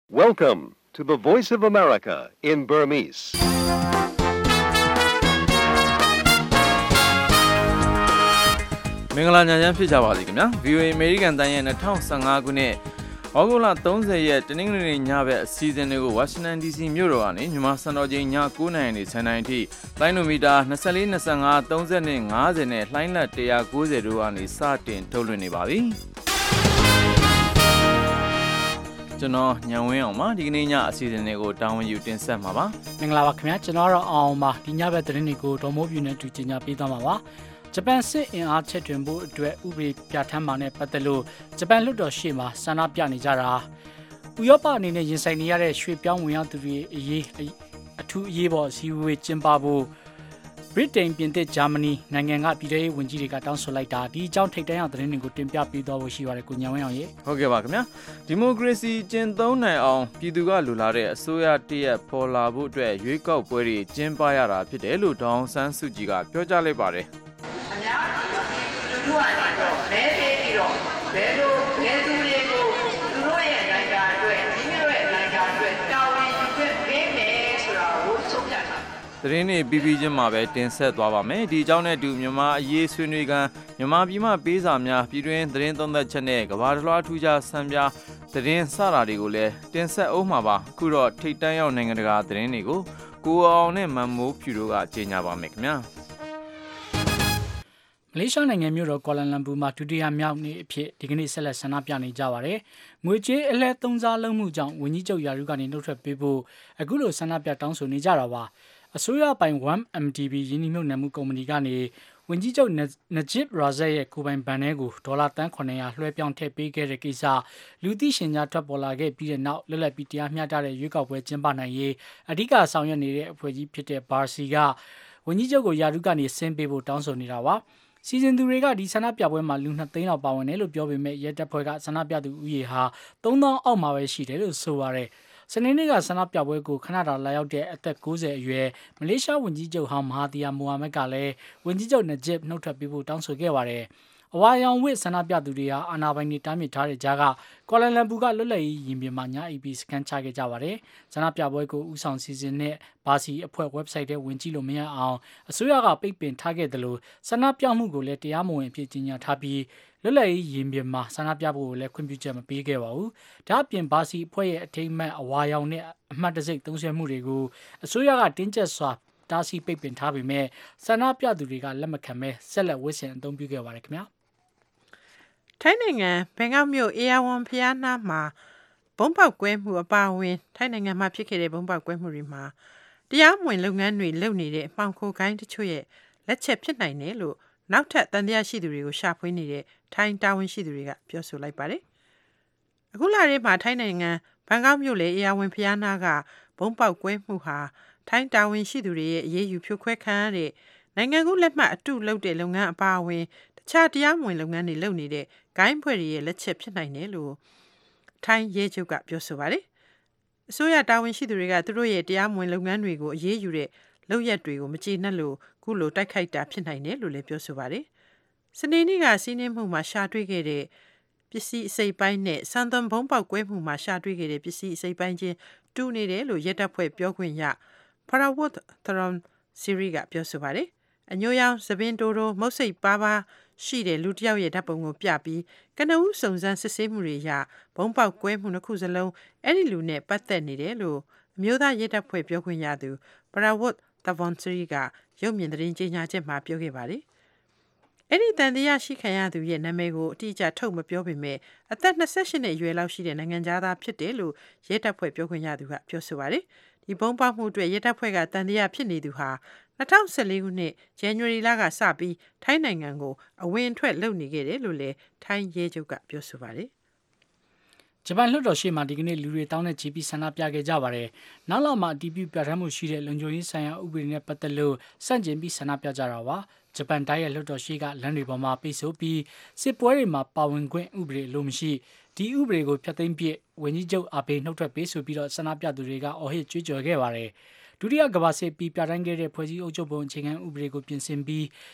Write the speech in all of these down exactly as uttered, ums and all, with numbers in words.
Welcome to the Voice of America in Burmese. ။မင်္ဂလာညချမ်းဖြစ်ကြပါစေခင်ဗျာ။ ဗီ အို အေ American တန်ရဲ့၂၀၁၅ခုနှစ်ဩဂုတ်လ၃၀ရက်တနင်္ဂနွေနေ့ညဘက်အစီအစဉ်တွေကို Washington ဒီ စီ မြို့တော်ကနေမြန်မာစံတော်ချိန်ည၉နာရီနေ၁၀နာရီအထိလိုင်းနိုမီတာ၂၄ ၂၅ ၃၂ ၅၀နဲ့လှိုင်းလက်၁၉၀တို့ကနေစတင်ထုတ်လွှင့်နေပါပြီ။ကျွန်တော်ညံဝင်းအောင်ပါဒီကနေ့ညအစီအစဉ်တွေကိုတာဝန်ယူတင်ဆက်မှာပါမင်္ဂလာပါခင်ဗျာကျွန်တော်တော့အောင်ပါဒီညဘက်သတင်းတွေကိုဒေါ်မိုးပြူနဲ့တူချင်ကြပေးသွားမှာပါဂျပန်စစ်အင်အားချက်တွင်ဖို့အတွက်ဥပဒေပြဋ္ဌာန်းမှာနဲ့ပတ်သက်လို့ဂျပန်လွှတ်တော်ရှေ့မှာဆန္ဒပြနေကြတာဥရောပအနေနဲ့ရင်ဆိုင်နေရတဲ့ရွှေပြောင်းဝင်ရောက်သူတွေအရေးအထူးအရေးပေါ်အစည်းအဝေးကျင်းပဖို့ဗြိတိန်ပြင်သစ်ဂျာမနီနိုင်ငံကပြည်ထောင်ရေးဝန်ကြီးတွေကတောင်းဆိုလိုက်တာဒီအကြောင်းထိပ်တန်းအောင်သတင်းတွေကိုတင်ပြပေးသွားဖို့ရှိပါတယ်ကိုညံဝင်းအောင်ရေဟုတ်ကဲ့ပါခင်ဗျာဒီမိုကရေစီကျင့်သုံးနိုင်အောင်ပြည်သူကလူလာတဲ့အစိုးရတရက်ပေါ်လာဖို့အတွက်ရွေးကောက်ပွဲတွေကျင်းပရတာဖြစ်တယ်လို့ဒေါအောင်ဆန်းစုကြည်ကပြောကြားလိုက်ပါတယ်အများကြီးလူထုကတော့မဲပေးပြီးတော့ဘယ်လိုဘယ်သူတွေကိုသူတို့ရဲ့နိုင်ငံအတွက်ဒီမျိုးရဲ့နိုင်ငံအတွက်တာဝန်ယူခွင့်ပေးမယ်ဆိုတာကိုဆုံးဖြတ်တာသတင်းတွေပြီးပြီးချင်းမှာပဲတင်ဆက်သွားပါမယ်ဒီအကြောင်းနဲ့အတူမြန်မာအရေးဆွေးနွေးကန်မြန်မာပြည်မှပေးစာများပြည်တွင်းသတင်းသုံးသက်ချက်နဲ့ကမ္ဘာတစ်လွှားထူးခြားဆန်းပြသတင်းစတာတွေကိုလည်းတင်ဆက်အောင်မှာပါအခုတော့ထိပ်တန်းရောက်နိုင်ငံတကာသတင်းတွေကိုကိုအောင်နဲ့မန်မိုးဖြူတို့ကကြေညာပါမယ်ခင်ဗျာမလေးရှားနိုင်ငံမြို့တော်ကွာလာလမ်ပူမှာဒုတိယမြောက်နေ့အဖြစ်ဒီကနေ့ဆက်လက်ဆန္ဒပြနေကြပါတယ်။ငွေကြေးအလဲသုံးစားလုံးမှုကြောင့်ဝန်ကြီးချုပ်ယာရုကနေနှုတ်ထွက်ပေးဖို့အခုလိုဆန္ဒပြတောင်းဆိုနေကြတာပါ။အစိုးရပိုင် one M D B ရင်းနှီးမြှုပ်နှံမှုကုမ္ပဏီကနေဝန်ကြီးချုပ်နဂျစ်ရာဇက်ရဲ့ကိုပိုင်ဘဏ်ထဲကိုဒေါ်လာတန်းခုနှစ်ရာလွှဲပြောင်းထည့်ပေးခဲ့တဲ့ကိစ္စလူသိရှင်ကြားထွက်ပေါ်လာခဲ့ပြီးတဲ့နောက်လွတ်လပ်ပြီးတရားမျှတတဲ့ရွေးကောက်ပွဲကျင်းပနိုင်ရေးအဓိကဆောင်ရွက်နေတဲ့အဖွဲ့ကြီးဖြစ်တဲ့ဘာစီကဝန်ကြီးချုပ်ကိုယာရုကနေဆင်းပေးဖို့တောင်းဆိုနေတာပါ။စီစဉ်သူတွေကဒီဆန္ဒပြပွဲမှာလူနှစ်သိန်းလောက်ပါဝင်တယ်လို့ပြောပေမဲ့ရဲတပ်ဖွဲ့ကဆန္ဒပြသူဦးရေဟာသုံးသောင်းအောက်မှာပဲရှိတယ်လို့ဆိုပါတယ်။စနေနေ့ကဆန္ဒပြပွဲကိုခဏတာလာရောက်တဲ့အသက်၉၀အရွယ်မလေးရှားဝန်ကြီးချုပ်ဟောင်းမဟာသီယာမိုဟာမက်ကလည်းဝန်ကြီးချုပ်နဂျစ်နှုတ်ထွက်ပေးဖို့တောင်းဆိုခဲ့ပါတယ်။အဝါရောင်ဝစ်ဆန္ဒပြသူတွေဟာအာဏာပိုင်တွေတားမြစ်ထားတဲ့ကြားကကွာလာလမ်ပူကလွတ်လပ်ရေးရင်ပြင်မှာညအီပီစကန်ချခဲ့ကြပါတယ်။ဆန္ဒပြပွဲကိုဦးဆောင်စီစဉ်တဲ့ဘာစီအဖွဲ့ website ထဲဝင်ကြည့်လို့မရအောင်အစိုးရကပိတ်ပင်ထားခဲ့တယ်လို့ဆန္ဒပြမှုကိုလည်းတရားမဝင်အဖြစ်ကြီးညာထားပြီးလွတ်လပ်ရေးရင်ပြင်မှာဆန္ဒပြဖို့ကိုလည်းခွင့်ပြုချက်မပေးခဲ့ပါဘူး။ဒါ့အပြင်ဘာစီအဖွဲ့ရဲ့အထိမ်းအမှတ်အဝါရောင်နဲ့အမှတ်တစိမ့်သုံးဆွဲမှုတွေကိုအစိုးရကတင်းကျပ်စွာတားဆီးပိတ်ပင်ထားပေမဲ့ဆန္ဒပြသူတွေကလက်မခံဘဲဆက်လက်ဝစ်ဆင်အသုံးပြုခဲ့ပါတယ်ခင်ဗျာ။ထိုင်းနိုင်ငံဘန်ကောက်မြို့အေယာဝမ်ဖျားနားမှာဘုံပေါက်ကွဲမှုအပါအဝင်ထိုင်းနိုင်ငံမှာဖြစ်ခဲ့တဲ့ဘုံပေါက်ကွဲမှုတွေမှာတရားမဝင်လုပ်ငန်းတွေလုပ်နေတဲ့အမှောင်ခိုကိုင်းတချို့ရဲ့လက်ချက်ဖြစ်နိုင်တယ်လို့နောက်ထပ်တန်တရားရှိသူတွေကိုရှာဖွေနေတဲ့ထိုင်းတာဝန်ရှိသူတွေကပြောဆိုလိုက်ပါတယ်။အခုလထဲမှာထိုင်းနိုင်ငံဘန်ကောက်မြို့လေအေယာဝမ်ဖျားနားကဘုံပေါက်ကွဲမှုဟာထိုင်းတာဝန်ရှိသူတွေရဲ့အရေးယူဖြိုခွဲခံရတဲ့နိုင်ငံကူးလက်မှတ်အတုလုပ်တဲ့လုပ်ငန်းအပါအဝင်တခြားတရားမဝင်လုပ်ငန်းတွေလုပ်နေတဲ့ဂိုင်းဖွဲ့တွေရဲ့လက်ချက်ဖြစ်နိုင်တယ်လို့ထိုင်းရဲချုပ်ကပြောဆိုပါတယ်။အစိုးရတာဝန်ရှိသူတွေကသူတို့ရဲ့တရားမဝင်လုပ်ငန်းတွေကိုအရေးယူတဲ့လုပ်ရက်တွေကိုမကျေနပ်လို့ခုလိုတိုက်ခိုက်တာဖြစ်နိုင်တယ်လို့လည်းပြောဆိုပါတယ်။စနေနေ့ကစီးနှင်းမှုမှာရှာတွေ့ခဲ့တဲ့ပစ္စည်းအစိပ်ပိုင်းနဲ့စံသွန်ဘုံပေါက်ကွဲမှုမှာရှာတွေ့ခဲ့တဲ့ပစ္စည်းအစိပ်ပိုင်းချင်းတူနေတယ်လို့ရဲတပ်ဖွဲ့ပြောခွင့်ရဖရာဝတ်သရွန်စီရီကပြောဆိုပါတယ်။အညိုရောင်သပင်တိုးတိုးမုတ်စိတ်ပါးပါးရှိတဲ့လူတစ်ယောက်ရဲ့ဓာတ်ပုံကိုပြပြီးကနဦးစုံစမ်းစစ်ဆေးမှုတွေအရဘုံပေါက်ကွဲမှုနှစ်ခုစလုံးအဲ့ဒီလူနဲ့ပတ်သက်နေတယ်လို့အမျိုးသားရဲတပ်ဖွဲ့ပြောခွင့်ရသူပရာဝတ်သဗွန်စရီကရုပ်မြင်သတင်းကြေညာချက်မှာပြောခဲ့ပါတယ်။အဲ့ဒီတန်တရားရှိခံရသူရဲ့နာမည်ကိုအတိအကျထုတ်မပြောပေမဲ့အသက်၂၈နှစ်အရွယ်လောက်ရှိတဲ့နိုင်ငံသားဖြစ်တယ်လို့ရဲတပ်ဖွဲ့ပြောခွင့်ရသူကပြောဆိုပါတယ်။ဒီဘုံပေါက်မှုအတွက်ရဲတပ်ဖွဲ့ကတန်တရားဖြစ်နေသူဟာ၂၀၁၄ခုနှစ်ဇန်နဝါရီလကစပြီးထိုင်းနိုင်ငံကိုအဝင်ထွက်လုပ်နေခဲ့တယ်လို့လည်းထိုင်းရဲချုပ်ကပြောဆိုပါတယ်။ဂျပန်လွှတ်တော်ရှေ့မှာဒီကနေ့လူတွေတောင်းတဲ့ ဂျီ ပီ ဆန္ဒပြခဲ့ကြပါတယ်။နောက်လာမှအတီးပြုပြဋ္ဌာန်းမှုရှိတဲ့လုံခြုံရေးဆိုင်ရာဥပဒေနဲ့ပတ်သက်လို့စန့်ကျင်ပြီးဆန္ဒပြကြတာပါ။ဂျပန်တိုင်းရဲ့လွှတ်တော်ရှိကလမ်းတွေပေါ်မှာပိတ်ဆို့ပြီးစစ်ပွဲတွေမှာပါဝင်ခွင့်ဥပဒေလို့မရှိဒီဥပဒေကိုဖျက်သိမ်းပြစ်ဝန်ကြီးချုပ်အာဘေနှုတ်ထွက်ပေးဆိုပြီးတော့ဆန္ဒပြသူတွေကအော်ဟစ်ကြွေးကြော်ခဲ့ပါတယ်။ဒုတိယကမ္ဘာစစ်ပြီးပြဋ္ဌာန်းခဲ့တဲ့ဖွဲ့စည်းအုပ်ချုပ်ပုံအခြေခံဥပဒေကိုပြင်ဆင်ပြီး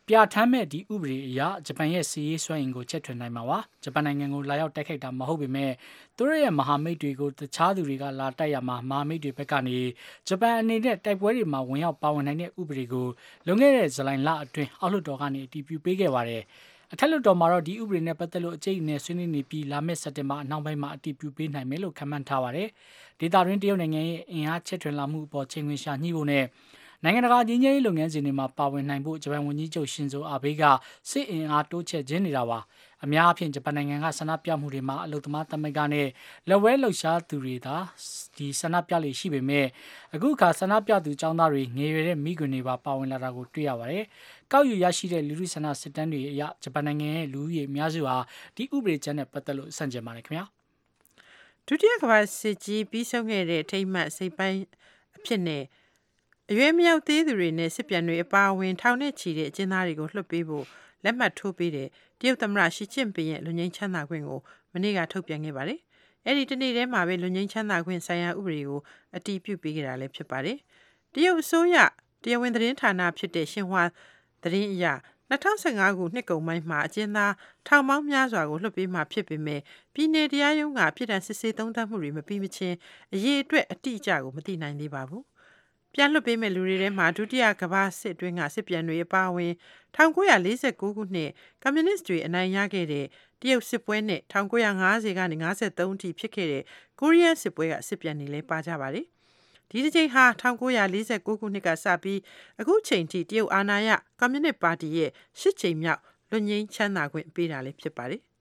ပြဋ္ဌာန်းမဲ့ဒီဥပဒေအရဂျပန်ရဲ့စီးရေးစွမ်းအင်ကိုချက်ထွင်နိုင်မှာပါဂျပန်နိုင်ငံကိုလာရောက်တိုက်ခိုက်တာမဟုတ်ပေမဲ့သူတို့ရဲ့မဟာမိတ်တွေကိုတခြားသူတွေကလာတိုက်ရမှာမဟာမိတ်တွေဘက်ကနေဂျပန်အနေနဲ့တိုက်ပွဲတွေမှာဝင်ရောက်ပါဝင်နိုင်တဲ့ဥပဒေကိုလွန်ခဲ့တဲ့ဇူလိုင်လအတွင်းအောက်လွှတ်တော်ကနေအတည်ပြုပေးခဲ့ပါတယ်အထက်လွှတ်တော်မှာတော့ဒီဥပဒေနဲ့ပတ်သက်လို့အကျိတ်အနယ်ဆွေးနွေးနေပြီးလာမယ့်စက်တင်ဘာအနောက်ပိုင်းမှာအတည်ပြုပေးနိုင်မယ်လို့ခန့်မှန်းထားပါတယ်ဒေတာရင်းတရုတ်နိုင်ငံရဲ့အင်အားချက်ထွင်လာမှုအပေါ်ချိန်ခွင်ရှာညှိဖို့နဲ့နိုင်ငံတကာကြီးကြီးလုပ်ငန်းစဉ်တွေမှာပါဝင်နိုင်ဖို့ဂျပန်ဝန်ကြီးချုပ်ရှင်ဇိုအာဘေးကစစ်အင်အားတိုးချဲ့ခြင်းနေတာပါအများအပြားဂျပန်နိုင်ငံကဆန္ဒပြမှုတွေမှာအလုသမားသမဂ္ဂနဲ့လက်ဝဲလှုပ်ရှားသူတွေသာဒီဆန္ဒပြလေရှိပေမဲ့အခုအခါဆန္ဒပြသူចောင်းသားတွေငယ်ရွယ်တဲ့မိခင်တွေပါပါဝင်လာတာကိုတွေ့ရပါတယ်။ကောက်ယူရရှိတဲ့လူထုဆန္ဒစစ်တမ်းတွေအရဂျပန်နိုင်ငံရဲ့လူဦးရေအများစုဟာဒီဥပဒေကြမ်းနဲ့ပတ်သက်လို့ဆန့်ကျင်ပါတယ်ခင်ဗျာ။ဒုတိယကမ္ဘာစစ်ကြီးပြီးဆုံးခဲ့တဲ့ထိမ့်မှတ်စိတ်ပိုင်းအဖြစ်နဲ့အရွယ်မြောက်သေးသူတွေနဲ့စစ်ပြန်တွေအပါအဝင်ထောင်နဲ့ချီတဲ့အကျဉ်းသားတွေကိုလွှတ်ပေးဖို့လက်မှတ်ထိုးပေးတဲ့တရုတ်သမ္မတရှီကျင့်ပင်ရဲ့လူငင်းချမ်းသာခွင့်ကိုမနေ့ကထုတ်ပြန်ခဲ့ပါတယ်။အဲ့ဒီတနေ့တည်းမှာပဲလူငင်းချမ်းသာခွင့်ဆိုင်ရာဥပဒေကိုအတည်ပြုပေးခဲ့တာလည်းဖြစ်ပါတယ်။တရုတ်အစိုးရတရားဝင်သတင်းဌာနဖြစ်တဲ့ရှင်ဟွာသတင်းအရ၂၀၁၅ခုနှစ်ကုန်ပိုင်းမှာအကျဉ်းသားထောင်ပေါင်းများစွာကိုလွှတ်ပေးမှဖြစ်ပေမဲ့ပြည်내တရားရုံးကပြည်ထောင်စစ်ဆေးသုံးသပ်မှုတွေမပြီးမချင်းအရေးအတွက်အတိအကျကိုမသိနိုင်သေးပါဘူး။ပြန်လွှတ်ပေးမဲ့လူတွေထဲမှာဒုတိယကမ္ဘာစစ်အတွင်းကစစ်ပြန်တွေအပါအဝင်၁၉၄၉ခုနှစ်ကွန်မြူနစ်တွေအနိုင်ရခဲ့တဲ့တရုတ်စစ်ပွဲနဲ့၁၉၅၀ကနေ၅၃အထိဖြစ်ခဲ့တဲ့ကိုရီးယားစစ်ပွဲကစစ်ပြန်တွေလည်းပါကြပါတယ်။ဒီတစ်ချိန်ဟာ၁၉၄၉ခုနှစ်ကစပြီးအခုချိန်ထိတရုတ်အာဏာရကွန်မြူနစ်ပါတီရဲ့ရှစ်ချိန်မြောက်လွတ်ငြိမ်းချမ်းသာခွင့်ပေးတာလည်းဖြစ်ပါတယ်။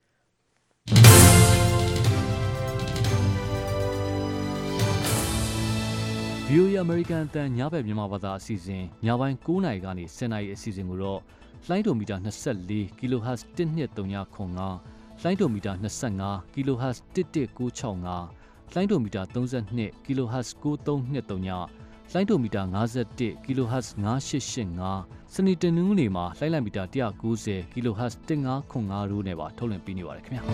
ဗီအိုအေ American အတန်ညဘက်မြန်မာဘာသာအစီအစဉ်ညပိုင်း၉နာရီကနေ၁၀နာရီအစီအစဉ်ကိုတော့လိုင်းဒိုမီတာ24 kHz တစ်နှစ်သုံးညခွန်ငါလိုင်းဒိုမီတာ25 kHz တစ်တစ်ကို၆ငါလိုင်းဒိုမီတာ32 kHz ကိုသုံးနှစ်သုံးညလိုင်းဒိုမီတာ51 kHz ငါးရှစ်ရှစ်ငါစနေတနင်္ဂနွေမှာလိုင်းလိုင်းမီတာ၁၉၀ kHz တစ်ငါခွန်ငါတို့နဲ့ပါထုတ်လွှင့်ပေးနေပါတယ်ခင်ဗျာ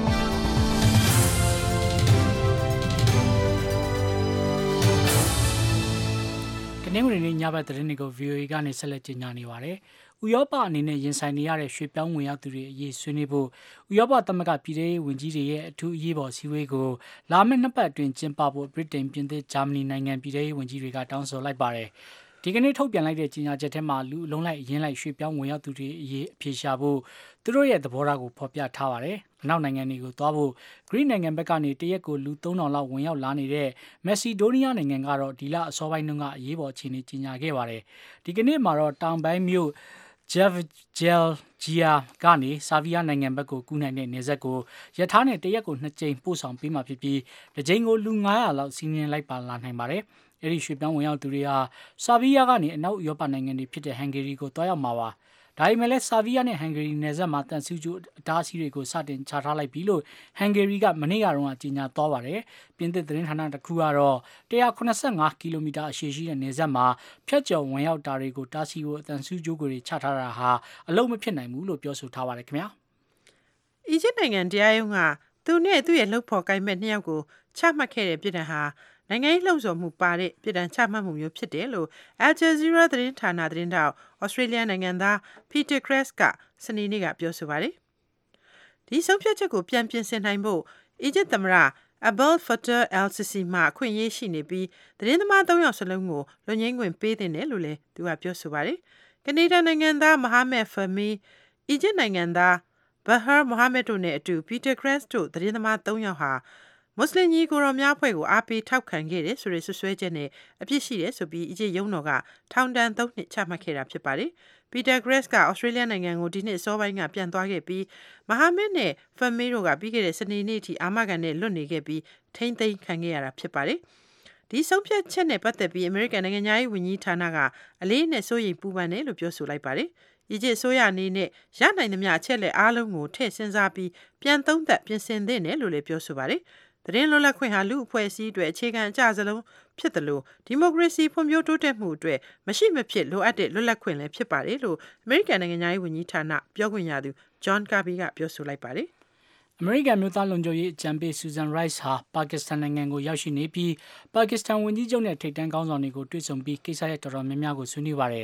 နင်္ဂနွေနေ့ညဘက်သတင်းတွေကို ဗီအိုအေ ကနေဆက်လက်ကြီးညာနေပါတယ်။ဥရောပအနေနဲ့ရင်ဆိုင်နေရတဲ့ရွှေပြောင်းဝင်ရောက်သူတွေအရေးဆွေးနွေးဖို့ဥရောပသမဂ္ဂပြည်ထောင်ဝင်ကြီးတွေရဲ့အထူးအရေးပေါ်စည်းဝေးကိုလာမယ့်နှစ်ပတ်အတွင်းကျင်းပဖို့ဗြိတိန်ပြင်သစ်ဂျာမနီနိုင်ငံပြည်ထောင်ဝင်ကြီးတွေကတောင်းဆိုလိုက်ပါတယ်။ဒီကနေ့ထုတ်ပြန်လိုက်တဲ့ကြေညာချက်ထဲမှာလူအလုံးလိုက်ရင်းလိုက်ရွှေပြောင်းဝင်ရောက်သူတွေအရေးအဖြေရှာဖို့သူတို့ရဲ့သဘောထားကိုဖော်ပြထားပါတယ်။နောက်နိုင်ငံတွေကိုသွားဖို့ဂရိနိုင်ငံဘက်ကနေတရက်ကိုလူသုံးထောင်လောက်ဝင်ရောက်လာနေတဲ့မက်ဆီဒိုးနီးယားနိုင်ငံကတော့ဒီလအစောပိုင်းတုန်းကအရေးပေါ်အခြေအနေကြေညာခဲ့ပါတယ်။ဒီကနေ့မှာတော့တောင်ပိုင်းမြို့ဂျက်ဂျယ်ဂျီယာကနေဆာဗီယာနိုင်ငံဘက်ကိုကူးနိုင်တဲ့နေဆက်ကိုရထားနဲ့တရက်ကိုနှစ်ကြိမ်ပို့ဆောင်ပေးမှဖြစ်ပြီးတစ်ကြိမ်ကိုလူ၅ရာလောက်စီးနင်းလိုက်ပါလာနိုင်ပါတယ်။အဲဒီရွှေပြောင်းဝင်ရောက်သူတွေဟာဆာဗီယာကနေအနောက်ဥရောပနိုင်ငံတွေဖြစ်တဲ့ဟန်ဂေရီကိုတွားရောက်မှာပါ။ဒါပေမဲ့လည်းဆာဗီယာနဲ့ဟန်ဂေရီနယ်စပ်မှာတန်ဆူးကျအတားအဆီးတွေကိုစတင်ချထားလိုက်ပြီလို့ဟန်ဂေရီကမနေ့ကတော့ကြေညာသွားပါတယ်။ပြင်သစ်သတင်းဌာနတစ်ခုကတော့၁၇၅ကီလိုမီတာအရှည်ရှိတဲ့နယ်စပ်မှာဖြတ်ကျော်ဝင်ရောက်တာတွေကိုတားဆီးဖို့အတန်ဆူးကျတွေချထားတာဟာအလုံးမဖြစ်နိုင်ဘူးလို့ပြောဆိုထားပါတယ်ခင်ဗျာ။အီဂျစ်နိုင်ငံတရားရုံးကသူနဲ့သူ့ရဲ့လှုပ်ဖော်ကိုင်မဲ့နှစ်ယောက်ကိုချမှတ်ခဲ့တဲ့ပြည်ထောင်ဟာနိုင်ငံရေးလှုံ့ဆော်မှုပါတဲ့ပြည်ထောင်ချမှတ်မှုမျိုးဖြစ်တယ်လို့ Al Jazeera သတင်းဌာနသတင်းတောက် Australia နိုင်ငံသား Peter Kress ကစနေနေ့ကပြောဆိုပါတယ်။ဒီဆုံးဖြတ်ချက်ကိုပြန်ပြင်ဆင်နိုင်ဖို့အီဂျစ်သမ္မတ Abdel Fattah al-Sisi မှအခွင့်အရေးရှိနေပြီးသတင်းသမား၃ယောက်စလုံးကိုလွတ်ငြိမ်းခွင့်ပေးသင့်တယ်လို့လည်းသူကပြောဆိုပါတယ်။ကနေဒါနိုင်ငံသား Mohamed Fahmy အီဂျစ်နိုင်ငံသား Bahar Mohamed တို့နဲ့အတူ Peter Kress တို့သတင်းသမား၃ယောက်ဟာမွတ်စလင်ညီကိုတော်များအဖွဲ့ကိုအားပေးထောက်ခံခဲ့တယ်ဆိုတဲ့ဆွဆွဲချက်နဲ့အပြစ်ရှိတယ်ဆိုပြီးအီဂျစ်ရုံးတော်ကထောင်ဒဏ်၃နှစ်ချမှတ်ခဲ့တာဖြစ်ပါတယ်။ Peter Kress က Australia နိုင်ငံကိုဒီနှစ်အစောပိုင်းကပြန်သွားခဲ့ပြီး Mohamed နဲ့ Fahmy တို့ကပြီးခဲ့တဲ့စနေနေ့ထိအာမခံနဲ့လွတ်နေခဲ့ပြီးထိမ့်သိမ်းခံခဲ့ရတာဖြစ်ပါတယ်။ဒီဆုံးဖြတ်ချက်နဲ့ပတ်သက်ပြီး American နိုင်ငံသားရေးဝန်ကြီးဌာနကအလေးနဲ့စိုးရိမ်ပူပန်တယ်လို့ပြောဆိုလိုက်ပါတယ်။အီဂျစ်အစိုးရအနေနဲ့ရနိုင်သမျှအချက်လက်အားလုံးကိုထည့်စဉ်းစားပြီးပြန်သုံးသပ်ပြင်ဆင်သင့်တယ်လို့လည်းပြောဆိုပါတယ်။သတင်းလွတ်လပ်ခွင့်ဟာလူအဖွဲ့အစည်းတွေအခြေခံအကျစလုံးဖြစ်တယ်လို့ဒီမိုကရေစီဖွံ့ဖြိုးတိုးတက်မှုအတွက်မရှိမဖြစ်လိုအပ်တဲ့လွတ်လပ်ခွင့်လည်းဖြစ်ပါတယ်လို့ American နိုင်ငံသားရေးဝန်ကြီးဌာနပြောခွင့်ရသူ John Kirby ကပြောဆိုလိုက်ပါတယ်။ American မြို့သားလုံခြုံရေးအကြံပေး Susan Rice ဟာပါကစ္စတန်နိုင်ငံကိုရောက်ရှိနေပြီးပါကစ္စတန်ဝန်ကြီးချုပ်နဲ့ထိပ်တန်းခေါင်းဆောင်တွေကိုတွေ့ဆုံပြီးကိစ္စရပ်တော်တော်များများကိုဆွေးနွေးပါတယ်။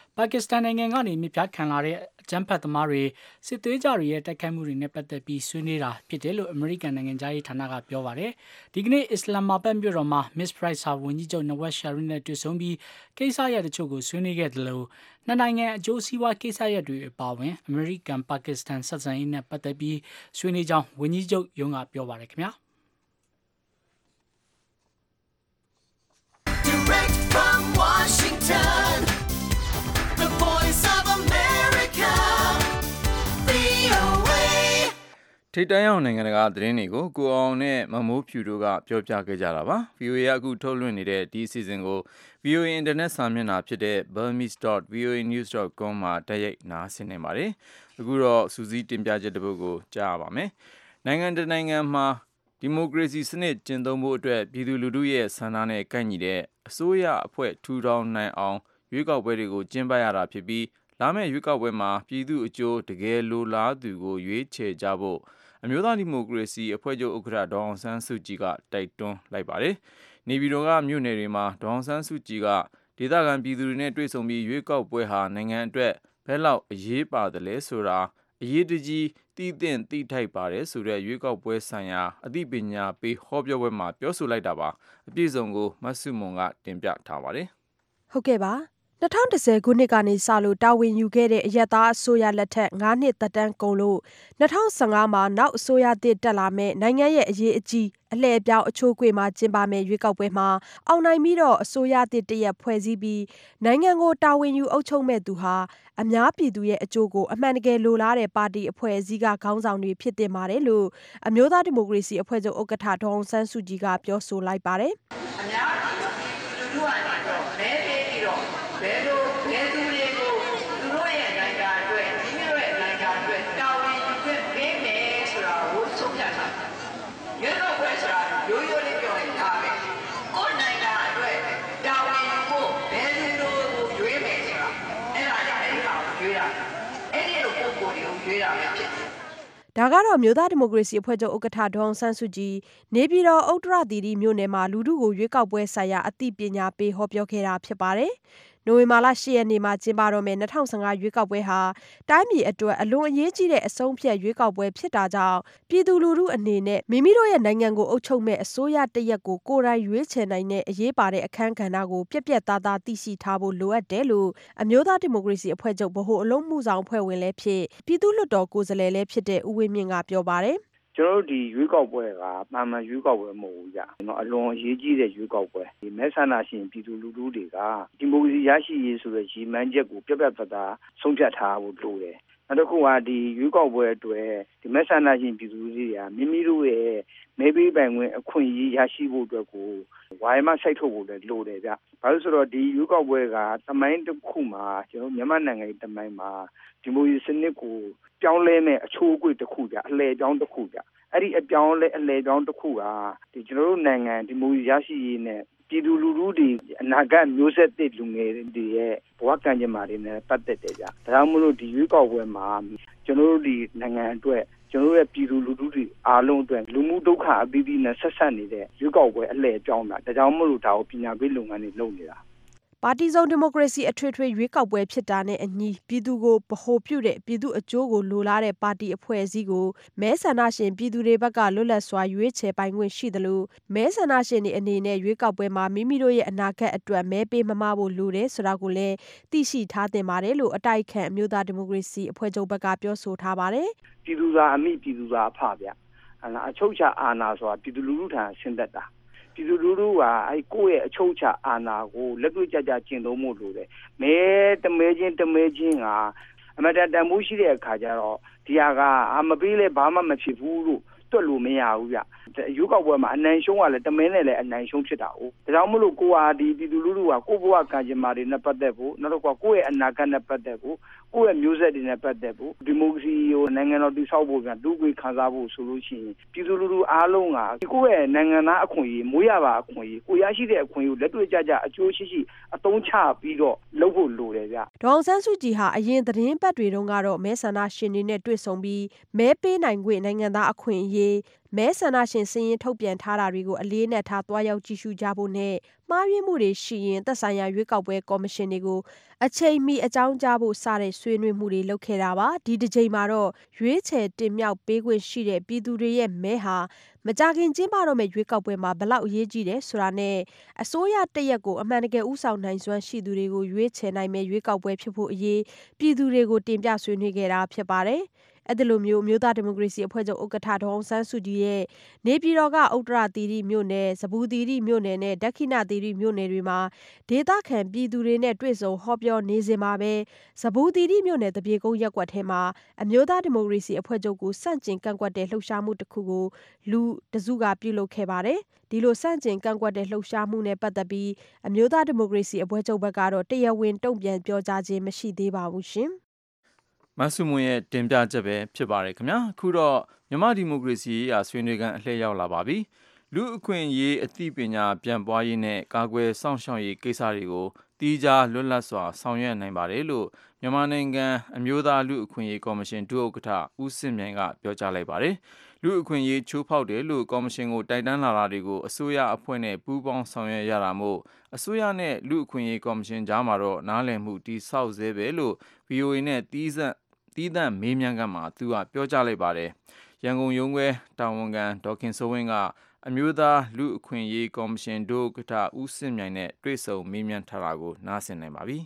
ပါကစ္စတန်နိုင်ငံကနေမြစ်ပြခံလာတဲ့အကြမ်းဖက်သမားတွေစစ်သွေးကြတွေရဲ့တိုက်ခိုက်မှုတွေနဲ့ပတ်သက်ပြီးဆွေးနွေးတာဖြစ်တယ်လို့အမေရိကန်နိုင်ငံသားရေးဌာနကပြောပါတယ်။ဒီကနေ့အစ္စလာမာဘတ်မြို့တော်မှာ Miss Price ဟာဝန်ကြီးချုပ်နဝက်ရှာရီနဲ့တွေ့ဆုံပြီးကိစ္စရပ်တချို့ကိုဆွေးနွေးခဲ့တယ်လို့နှစ်နိုင်ငံအကျိုးစီးပွားကိစ္စရပ်တွေအပါအဝင်အမေရိကန်ပါကစ္စတန်ဆက်ဆံရေးနဲ့ပတ်သက်ပြီးဆွေးနွေးကြောင်းဝန်ကြီးချုပ်ရုံးကပြောပါတယ်ခင်ဗျာ။ Direct from Washington, the voice of America, V O A ထိပ်တန်းရောက်နိုင်ငံတကာသတင်းတွေကိုကိုအောင်နဲ့မမိုးဖြူတို့ကပြောပြခဲ့ကြတာပါ ဗီအိုအေ ကအခုထုတ်လွှင့်နေတဲ့ဒီအစီအစဉ်ကို ဗီအိုအေ Internet စာမျက်နှာဖြစ်တဲ့ burmese dot v o a news dot com မှာတိုက်ရိုက်နားဆင်နေပါတယ်အခုတော့စူးစီးတင်ပြချက်တစ်ပုဒ်ကိုကြားရပါမယ်နိုင်ငံတကာနိုင်ငံမှာဒီမိုကရေစီစနစ်ကျင့်သုံးဖို့အတွက်ပြည်သူလူထုရဲ့ဆန္ဒနဲ့ကိုက်ညီတဲ့အစိုးရအဖွဲ့ထူထောင်နိုင်အောင်ရွေးကောက်ပွဲတွေကိုကျင်းပရတာဖြစ်ပြီးလာမယ့်ရွေးကောက်ပွဲမှာပြည်သူအကျိုးတကယ်လိုလားသူကိုရွေးချယ်ကြဖို့အမျိုးသားဒီမိုကရေစီအဖွဲ့ချုပ်ဥက္ကဋ္ဌဒေါ်အောင်ဆန်းစုကြည်ကတိုက်တွန်းလိုက်ပါတယ်။နေပြည်တော်ကမြို့နယ်တွေမှာဒေါ်အောင်ဆန်းစုကြည်ကဒေသခံပြည်သူတွေနဲ့တွေ့ဆုံပြီးရွေးကောက်ပွဲဟာနိုင်ငံအတွက်ဘယ်လောက်အရေးပါတယ်လဲဆိုတာအရေးတကြီးတည်တင်တည်ထိုက်ပါတယ်ဆိုတဲ့ရွေးကောက်ပွဲဆိုင်ရာအသိပညာပေးဟောပြောပွဲမှာပြောဆိုလိုက်တာပါအပြည့်စုံကိုမဆုမွန်ကတင်ပြထားပါတယ်ဟုတ်ကဲ့ပါ၂၀၁၀ခုနှစ်ကနေစလို့တာဝန်ယူခဲ့တဲ့အရက်သားအစိုးရလက်ထက်၅နှစ်သက်တမ်းကုန်လို့၂၀၁၅မှာနောက်အစိုးရသစ်တက်လာမဲ့နိုင်ငံရဲ့အရေးအကြီးအလှည့်အပြောင်းအချိုးကွေ့မှာကျင်းပမဲ့ရွေးကောက်ပွဲမှာအောင်နိုင်ပြီးတော့အစိုးရသစ်တရက်ဖွဲ့စည်းပြီးနိုင်ငံကိုတာဝန်ယူအုပ်ချုပ်မဲ့သူဟာအများပြည်သူရဲ့အကျိုးကိုအမှန်တကယ်လိုလားတဲ့ပါတီအဖွဲ့အစည်းကခေါင်းဆောင်တွေဖြစ်တင်ပါတယ်လို့အမျိုးသားဒီမိုကရေစီအဖွဲ့ချုပ်ဥက္ကဋ္ဌဒေါ်အောင်ဆန်းစုကြည်ကပြောဆိုလိုက်ပါတယ်အများပြည်သူလူထုကနေတော့မဲပေးပြီးတော့ဘယ်လိုဘယ်သူတွေကိုသူတို့ရဲ့နိုင်ငံအတွက်ဒီမျိုးရဲ့နိုင်ငံအတွက်တာဝန်ယူခွင့်ပေးမယ်ဆိုတာကိုဆုံးဖြတ်တာရွေးကောက်ပွဲဆိုတာရိုးရိုးလေးပြောရင်ဒါပဲကိုယ်နိုင်ငံအတွက်တာဝန်ယူဖို့ဘယ်သူတို့ကိုရွေးမယ်ဆိုတာအဲ့ဒါကြောင့်အဲ့ဒါကိုရွေးတာအဲ့ဒီလိုပုံကိုယ်တွေကိုရွေးတာပဲဖြစ်တယ်ဒါကတော့မျိုးသားဒီမိုကရေစီအဖွဲ့ချုပ်ဥက္ကဋ္ဌဒေါ်အောင်ဆန်းစုကြည်နေပြည်တော်ဥတ္တရသီရိမြို့နယ်မှာလူထုကိုရွေးကောက်ပွဲဆိုင်ရာအသိပညာပေးဟောပြောခဲ့တာဖြစ်ပါတယ်။နိုဝင်ဘာလ၈ရက်နေ့မှာကျင်းပတော့မယ့်၂၀၁၅ရွေးကောက်ပွဲဟာတိုင်းပြည်အတွက်အလွန်အရေးကြီးတဲ့အဆုံးဖြတ်ရွေးကောက်ပွဲဖြစ်တာကြောင့်ပြည်သူလူထုအနေနဲ့မိမိတို့ရဲ့နိုင်ငံကိုအုပ်ချုပ်မဲ့အစိုးရတရက်ကိုကိုယ်တိုင်ရွေးချယ်နိုင်တဲ့အရေးပါတဲ့အခန်းကဏ္ဍကိုပြက်ပြက်သားသားသိရှိထားဖို့လိုအပ်တယ်လို့အမျိုးသားဒီမိုကရေစီအဖွဲ့ချုပ်ဗဟိုအလုံးမှုဆောင်အဖွဲ့ဝင်လည်းဖြစ်ပြည်သူ့လွှတ်တော်ကိုယ်စားလှယ်လည်းဖြစ်တဲ့ဦးဝင်းမြင့်ကပြောပါတယ်ကျွန်တော်တို့ဒီရွေးကောက်ပွဲကမှန်မှန်ရွေးကောက်ပွဲမဟုတ်ဘူးကြာနော်အလွန်အရေးကြီးတဲ့ရွေးကောက်ပွဲဒီမဲဆန္ဒရှင်ပြည်သူလူထုတွေကဒီမိုကရေစီရရှိရေးဆိုတဲ့ရည်မှန်းချက်ကိုပြတ်ပြတ်သားသားဆုံးဖြတ်ထားဖို့လိုတယ်နောက်တစ်ခုကဒီရွေးကောက်ပွဲအတွက်ဒီမဲဆန္ဒရှင်ပြည်သူတွေကမိမိတို့ရဲ့မဲပေးပိုင်ခွင့်အခွင့်အရေးရရှိဖို့အတွက်ကိုဝိုင်းမစိုက်ထုတ်ဖို့လည်းလိုတယ်ဗျဘာလို့ဆိုတော့ဒီရွေးကောက်ပွဲကသမိုင်းတစ်ခုမှာကျွန်တော်မြန်မာနိုင်ငံရဲ့သမိုင်းမှာဒီမိုကရေစီစနစ်ကိုပြောင်းလဲမဲ့အချိုးအကွေ့တစ်ခုကြအလှည့်ပြောင်းတစ်ခုကြအဲ့ဒီအပြောင်းလဲအလှည့်ပြောင်းတစ်ခုကဒီကျွန်တော်တို့နိုင်ငံဒီမိုကရေစီရရှိရေးနဲ့ပြည်သူလူထုတွေအနာဂတ်မျိုးဆက်သစ်လူငယ်တွေရဲ့ဘဝကံကြမ္မာတွေနဲ့ပတ်သက်တယ်ကြဒါကြောင့်မလို့ဒီရွေးကောက်ပွဲမှာကျွန်တော်တို့ဒီနိုင်ငံအတွက်ကျွန်တော်တို့ရဲ့ပြည်သူလူထုတွေအားလုံးအတွက်လူမှုဒုက္ခအသီးသီးနဲ့ဆက်ဆက်နေတဲ့ရွေးကောက်ပွဲအလှည့်ပြောင်းတာဒါကြောင့်မလို့ဒါကိုပညာပေးလုပ်ငန်းတွေလုပ်နေတာပါတီစုံဒီမိုကရေစီအထွေထွေရွေးကောက်ပွဲဖြစ်တာနဲ့အညီပြည်သူကိုဗဟိုပြုတဲ့ပြည်သူအကျိုးကိုလိုလားတဲ့ပါတီအဖွဲ့အစည်းကိုမဲဆန္ဒရှင်ပြည်သူတွေဘက်ကလွတ်လပ်စွာရွေးချယ်ပိုင်ခွင့်ရှိသလိုမဲဆန္ဒရှင်တွေအနေနဲ့ရွေးကောက်ပွဲမှာမိမိတို့ရဲ့အနာဂတ်အတွက်မဲပေးမမဖို့လိုတယ်ဆိုတာကိုလည်းသိရှိထားသင့်ပါတယ်လို့အတိုက်ခံအမျိုးသားဒီမိုကရေစီအဖွဲ့ချုပ်ဘက်ကပြောဆိုထားပါတယ်ပြည်သူသာအမိပြည်သူသာအဖဗျအလားအချုပ်ချအာဏာဆိုတာပြည်သူလူထုထံဆင်းသက်တာပြည်သူလူထုကအဲကိုယ့်ရဲ့အချုပ်ချအာဏာကိုလက်တွေ့ကြကြကျင့်သုံးမှုလိုတယ်မဲတမဲချင်းတမဲချင်းကအမတတန်မိုးရှိတဲ့အခါကျတော့ဒီဟာကအမပေးလဲဘာမှမဖြစ်ဘူးလို့တွက်လို့မရဘူးဗျရွေးကောက်ပွဲမှာအနိုင်ရှုံးကလည်းတမဲနဲ့လည်းအနိုင်ရှုံးဖြစ်တာ哦ဒါကြောင့်မလို့ကိုဟာဒီပြည်သူလူထုကကိုယ့်ဘဝကံကြမ္မာတွေနဲ့ပတ်သက်ဖို့နောက်တော့ကိုယ့်ရဲ့အနာဂတ်နဲ့ပတ်သက်ဖို့ကိုယ့်ရဲ့မျိုးဆက်တွေနဲ့ပတ်သက်ဖို့ဒီမိုကရေစီကိုနိုင်ငံတော်တည်ဆောက်ဖို့ပြန်လူ့ခွေခံစားဖို့ဆိုလို့ရှိရင်ပြည်သူလူထုအားလုံးကကိုယ့်ရဲ့နိုင်ငံသားအခွင့်အရေးမွေးရပါအခွင့်အရေးကိုရရှိတဲ့အခွင့်အရေးကိုလက်တွေ့ကြကြအကျိုးရှိရှိအသုံးချပြီးတော့လုပ်ဖို့လိုတယ်ဗျဒေါအောင်ဆန်းစုကြည်ဟာအရင်သတင်းပတ်တွေတုန်းကတော့မဲဆန္ဒရှင်တွေနဲ့တွေ့ဆုံပြီးမဲပေးနိုင်ခွင့်နိုင်ငံသားအခွင့်အရေးရေးမဲဆန္ဒရှင်စာရင်းထုတ်ပြန်ထားတာတွေကိုအလေးနက်ထားသွားရောက်ကြည့်ရှုကြဖို့နဲ့မှားယွင်းမှုတွေရှိရင်သက်ဆိုင်ရာရွေးကောက်ပွဲကော်မရှင်တွေကိုအချိန်မီအကြောင်းကြားဖို့စတဲ့ဆွေးနွေးမှုတွေလုပ်ခဲ့တာပါဒီတစ်ချိန်မှာတော့ရွေးချယ်တင်မြှောက်ပေးခွင့်ရှိတဲ့ပြည်သူတွေရဲ့မဲဟာမကြခင်ကျင်းပတော့မယ့်ရွေးကောက်ပွဲမှာဘလောက်အရေးကြီးတယ်ဆိုတာနဲ့အစိုးရတရက်ကိုအမှန်တကယ်ဥဆောင်နိုင်စွမ်းရှိသူတွေကိုရွေးချယ်နိုင်မယ့်ရွေးကောက်ပွဲဖြစ်ဖို့အရေးပြည်သူတွေကိုတင်ပြဆွေးနွေးခဲ့တာဖြစ်ပါတယ်အဲ့ဒီလိုမျိုးမျိုးသားဒီမိုကရေစီအဖွဲ့ချုပ်ဥက္ကဋ္ဌဒေါ်အောင်ဆန်းစုကြည်ရဲ့နေပြည်တော်ကဥတ္တရသီရိမြို့နယ်၊စပူသီရိမြို့နယ်နဲ့ဒက္ခိဏသီရိမြို့နယ်တွေမှာဒေသခံပြည်သူတွေနဲ့တွေ့ဆုံဟောပြောနေစဉ်မှာပဲစပူသီရိမြို့နယ်တပြေကုန်းရပ်ကွက်ထဲမှာအမျိုးသားဒီမိုကရေစီအဖွဲ့ချုပ်ကိုစန့်ကျင်ကန့်ကွက်တဲ့လှုပ်ရှားမှုတစ်ခုကိုလူတစုကပြုလုပ်ခဲ့ပါတယ်ဒီလိုစန့်ကျင်ကန့်ကွက်တဲ့လှုပ်ရှားမှုနဲ့ပတ်သက်ပြီးအမျိုးသားဒီမိုကရေစီအဖွဲ့ချုပ်ဘက်ကတော့တရားဝင်တုံ့ပြန်ပြောကြားခြင်းမရှိသေးပါဘူးရှင်မဆုမွန်ရဲ့တင်ပြချက်ပဲဖြစ်ပါတယ်ခင်ဗျာအခုတော့မြန်မာဒီမိုကရေစီအဆွေးနွေးကန်အလှည့်ရောက်လာပါပြီလူအခွင့်အရေးအသိပညာပြန်ပွားရေးနဲ့ကာကွယ်စောင့်ရှောက်ရေးကိစ္စတွေကိုတီးခြားလွတ်လပ်စွာဆောင်ရွက်နိုင်ပါတယ်လို့မြန်မာနိုင်ငံအမျိုးသားလူအခွင့်အရေးကော်မရှင်ဒုဥက္ကဋ္ဌဦးစစ်မြိုင်ကပြောကြားလိုက်ပါတယ်လူအခွင့်အရေးချိုးဖောက်တယ်လို့ကော်မရှင်ကိုတိုက်တွန်းလာတာတွေကိုအစိုးရအဖွဲ့နဲ့ပူးပေါင်းဆောင်ရွက်ရတာမို့အစိုးရနဲ့လူအခွင့်အရေးကော်မရှင်ကြားမှာတော့နားလည်မှုတိဆောက်ဆဲပဲလို့ ဗီအိုအေ နဲ့တီးစပ်တီးသန့်မေးမြန်းခန်းမှာသူကပြောကြားလိုက်ပါတယ်ရန်ကုန်ရုံးခွဲတာဝန်ခံဒေါက်ခင်စိုးဝင်းကအမျိုးသားလူအခွင့်အရေးကော်မရှင်ဒုဥက္ကဋ္ဌဦးစစ်မြိုင်နဲ့တွေ့ဆုံမေးမြန်းထားတာကိုနားဆင်နိုင်ပါပြီ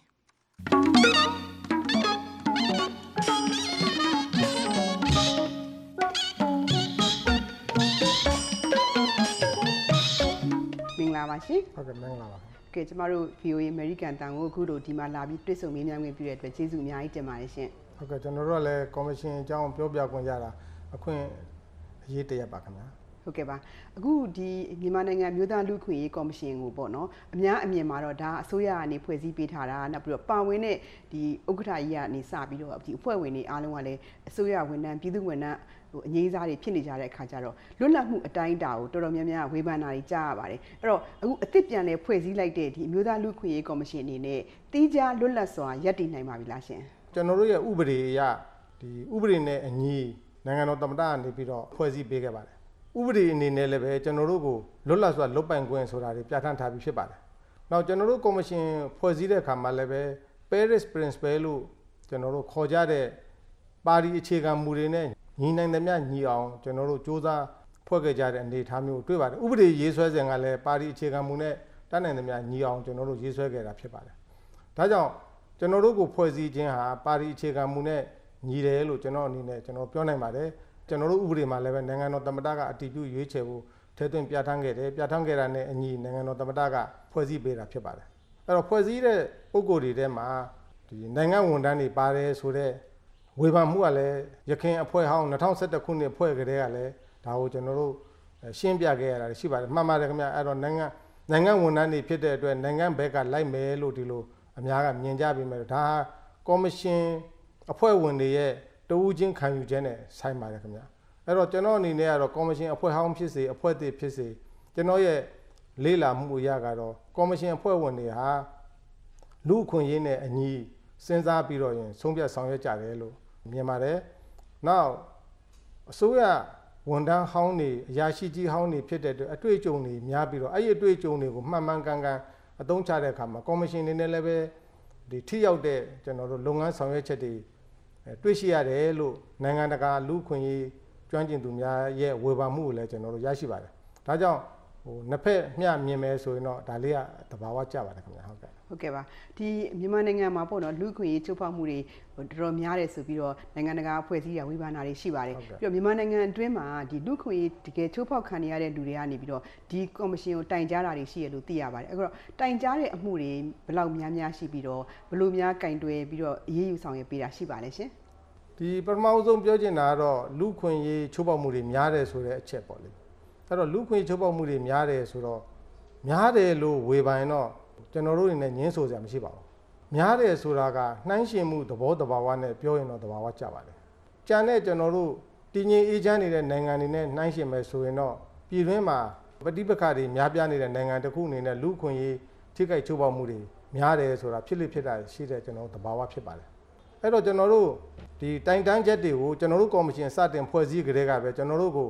မင်္ဂလာပါရှင်ဟုတ်ကဲ့မင်္ဂလာပါကဲကျမတို့ ဗီအိုအေ American တန်ကိုအခုတို့ဒီမှာလာပြီးတွေ့ဆုံမေးမြန်းခွင့်ပြုတဲ့အတွက်ကျေးဇူးအများကြီးတင်ပါတယ်ရှင်ဟုတ်ကဲ့ကျွန်တော်တို့ကလည်းကော်မရှင်အကြောင်းပြောပြခွင့်ရတာအခွင့်အရေးတရက်ပါခင်ဗျာဟုတ်ကဲ့ပါအခုဒီမြန်မာနိုင်ငံမြို့သားလူခွင့်ရေးကော်မရှင်ကိုပေါ့နော်အများအမြင်မှာတော့ဒါအစိုးရကနေဖွဲ့စည်းပေးထားတာနောက်ပြီးတော့ပါဝင်တဲ့ဒီဥက္ကဋ္ဌကြီးကနေစပြီးတော့ဒီအဖွဲ့ဝင်တွေအားလုံးကလည်းအစိုးရဝန်ထမ်းပြည်သူဝန်ထမ်းဟိုအငြိမ်းစားတွေဖြစ်နေကြတဲ့အခါကျတော့လွတ်လပ်မှုအတိုင်းအတာကိုတော်တော်များများဝေဖန်တာတွေကြားရပါတယ်အဲ့တော့အခုအသစ်ပြန်လဲဖွဲ့စည်းလိုက်တဲ့ဒီအမျိုးသားလူခွင့်ရေးကော်မရှင်အနေနဲ့တီးခြားလွတ်လပ်စွာရပ်တည်နိုင်ပါပြီလားရှင်ကျွန်တော်တို့ရဲ့ဥပဒေအရဒီဥပဒေနဲ့အညီနိုင်ငံတော်သမ္မတကနေပြီးတော့ဖွဲ့စည်းပေးခဲ့ပါတယ်ဥပဒေအနေနဲ့လည်းပဲကျွန်တော်တို့ကိုလွတ်လပ်စွာလုပ်ပိုင်ခွင့်ဆိုတာတွေပြဋ္ဌာန်းထားပြီးဖြစ်ပါတယ်။နောက်ကျွန်တော်တို့ကော်မရှင်ဖွဲ့စည်းတဲ့အခါမှာလည်းပဲ Paris Principle လို့ကျွန်တော်တို့ခေါ်ကြတဲ့ပါရီအခြေခံမူတွေနဲ့ညီနိုင်သမျှညီအောင်ကျွန်တော်တို့စ조사ဖွဲ့ခဲ့ကြတဲ့အနေအထားမျိုးတွေ့ပါတယ်။ဥပဒေရေးဆွဲစဉ်ကလည်းပါရီအခြေခံမူနဲ့တတ်နိုင်သမျှညီအောင်ကျွန်တော်တို့ရေးဆွဲခဲ့တာဖြစ်ပါတယ်။ဒါကြောင့်ကျွန်တော်တို့ကိုဖွဲ့စည်းခြင်းဟာပါရီအခြေခံမူနဲ့ညီတယ်လို့ကျွန်တော်အနေနဲ့ကျွန်တော်ပြောနိုင်ပါတယ်။ကျွန်တော်တို့ဥပဒေမှာလည်းပဲနိုင်ငံတော်သမ္မတကအတည်ပြုရွေးချယ်ဖို့ထဲသွင်းပြဋ္ဌာန်းခဲ့တယ်ပြဋ္ဌာန်းခဲ့တာနဲ့အညီနိုင်ငံတော်သမ္မတကဖွဲ့စည်းပေးတာဖြစ်ပါတယ်အဲ့တော့ဖွဲ့စည်းတဲ့ပုဂ္ဂိုလ်တွေထဲမှာဒီနိုင်ငံဝန်ထမ်းတွေပါတယ်ဆိုတော့ဝေဖန်မှုကလည်းရခိုင်အဖွဲ့ဟောင်း၂၀၁၁ခုနှစ်ဖွဲ့ကြတဲ့ကလည်းဒါကိုကျွန်တော်တို့ရှင်းပြခဲ့ရတာရှိပါတယ်မှန်ပါတယ်ခင်ဗျအဲ့တော့နိုင်ငံနိုင်ငံဝန်ထမ်းတွေဖြစ်တဲ့အတွက်နိုင်ငံဘက်ကလိုက်မယ်လို့ဒီလိုအများကမြင်ကြပြီးမယ်ဒါဟာကော်မရှင်အဖွဲ့ဝင်တွေရဲ့တဦးချင်းခံယူချက်နဲ့ဆိုင်ပါတယ်ခင်ဗျအဲ့တော့ကျွန်တော်အနေနဲ့ကတော့ကော်မရှင်အဖွဲ့ဟောင်းဖြစ်စေအဖွဲ့သစ်ဖြစ်စေကျွန်တော်ရဲ့လေးလာမှုအရာကတော့ကော်မရှင်အဖွဲ့ဝင်တွေဟာလူအခွင့်အရေးနဲ့အညီစဉ်းစားပြီးတော့ရင်ဆုံးဖြတ်ဆောင်ရွက်ကြတယ်လို့မြင်ပါတယ်နောက်အစိုးရဝန်ထမ်းဟောင်းတွေအရာရှိကြီးဟောင်းတွေဖြစ်တဲ့အတွက်အတွေ့အကြုံတွေများပြီးတော့အဲ့ဒီအတွေ့အကြုံတွေကိုမှန်မှန်ကန်ကန်အသုံးချတဲ့အခါမှာကော်မရှင်နေနဲ့လည်းပဲဒီထိရောက်တဲ့ကျွန်တော်တို့လုပ်ငန်းဆောင်ရွက်ချက်တွေတွေ့ရှိရတယ်လို့နိုင်ငံတကာလူခွင့်ရေးကျွမ်းကျင်သူများရဲ့ဝေဖန်မှုကိုလည်းကျွန်တော်တို့ရရှိပါတယ်။ဒါကြောင့်ဟိုနှစ်ဖက်မျှမြင်မယ်ဆိုရင်တော့ဒါလေးကသဘာဝကျပါတယ်ခင်ဗျာဟုတ်ကဲ့။ဟုတ်ကဲ့ပါဒီမြန်မာနိုင်ငံမှာပေါ့နော်လူခွင့်ရေးချိုးဖောက်မှုတွေတော်တော်များတယ်ဆိုပြီးတော့နိုင်ငံတကာအဖွဲ့အစည်းတွေဝေဖန်တာတွေရှိပါတယ်။ပြီးတော့မြန်မာနိုင်ငံအတွင်းမှာဒီလူခွင့်ရေးတကယ်ချိုးဖောက်ခံရတဲ့လူတွေကနေပြီးတော့ဒီကော်မရှင်ကိုတိုင်ကြားတာတွေရှိရလို့သိရပါတယ်။အဲ့တော့တိုင်ကြားတဲ့အမှုတွေဘယ်လောက်များများရှိပြီးတော့ဘယ်လိုများကင်တွယ်ပြီးတော့အေးအေးယူဆောင်ရွက်ပေးတာရှိပါလဲရှင်။ဒီပထမဆုံးပြောချင်တာကတော့လူခွင့်ရေးချိုးဖောက်မှုတွေများတယ်ဆိုတဲ့အချက်ပေါ့လေအဲ့တော့လူခွင့်ရေးချိုးဖောက်မှုတွေများတယ်ဆိုတော့များတယ်လို့ဝေဖန်တော့ကျွန်တော်တို့အနေနဲ့ညှင်းဆိုစရာမရှိပါဘူးများတယ်ဆိုတာကနှိုင်းယှဉ်မှုသဘောတဘာဝနဲ့ပြောရင်တော့တဘာဝကျပါတယ်ကြံတဲ့ကျွန်တော်တို့တည်ငြိမ်အေးချမ်းနေတဲ့နိုင်ငံတွေနဲ့နှိုင်းယှဉ်မယ်ဆိုရင်တော့ပြည်တွင်းမှာပဋိပက္ခတွေများပြားနေတဲ့နိုင်ငံတစ်ခုအနေနဲ့လူခွင့်ရေးထိခိုက်ချိုးဖောက်မှုတွေများတယ်ဆိုတာဖြစ်လိဖြစ်တာရှိတဲ့ကျွန်တော်တို့တဘာဝဖြစ်ပါတယ်အဲ့တော့ကျွန်တော်တို့ဒီတိုင်တန်းချက်တွေကိုကျွန်တော်တို့ကော်မရှင်စတင်ဖွဲ့စည်းကြတဲ့ကပဲကျွန်တော်တို့ကို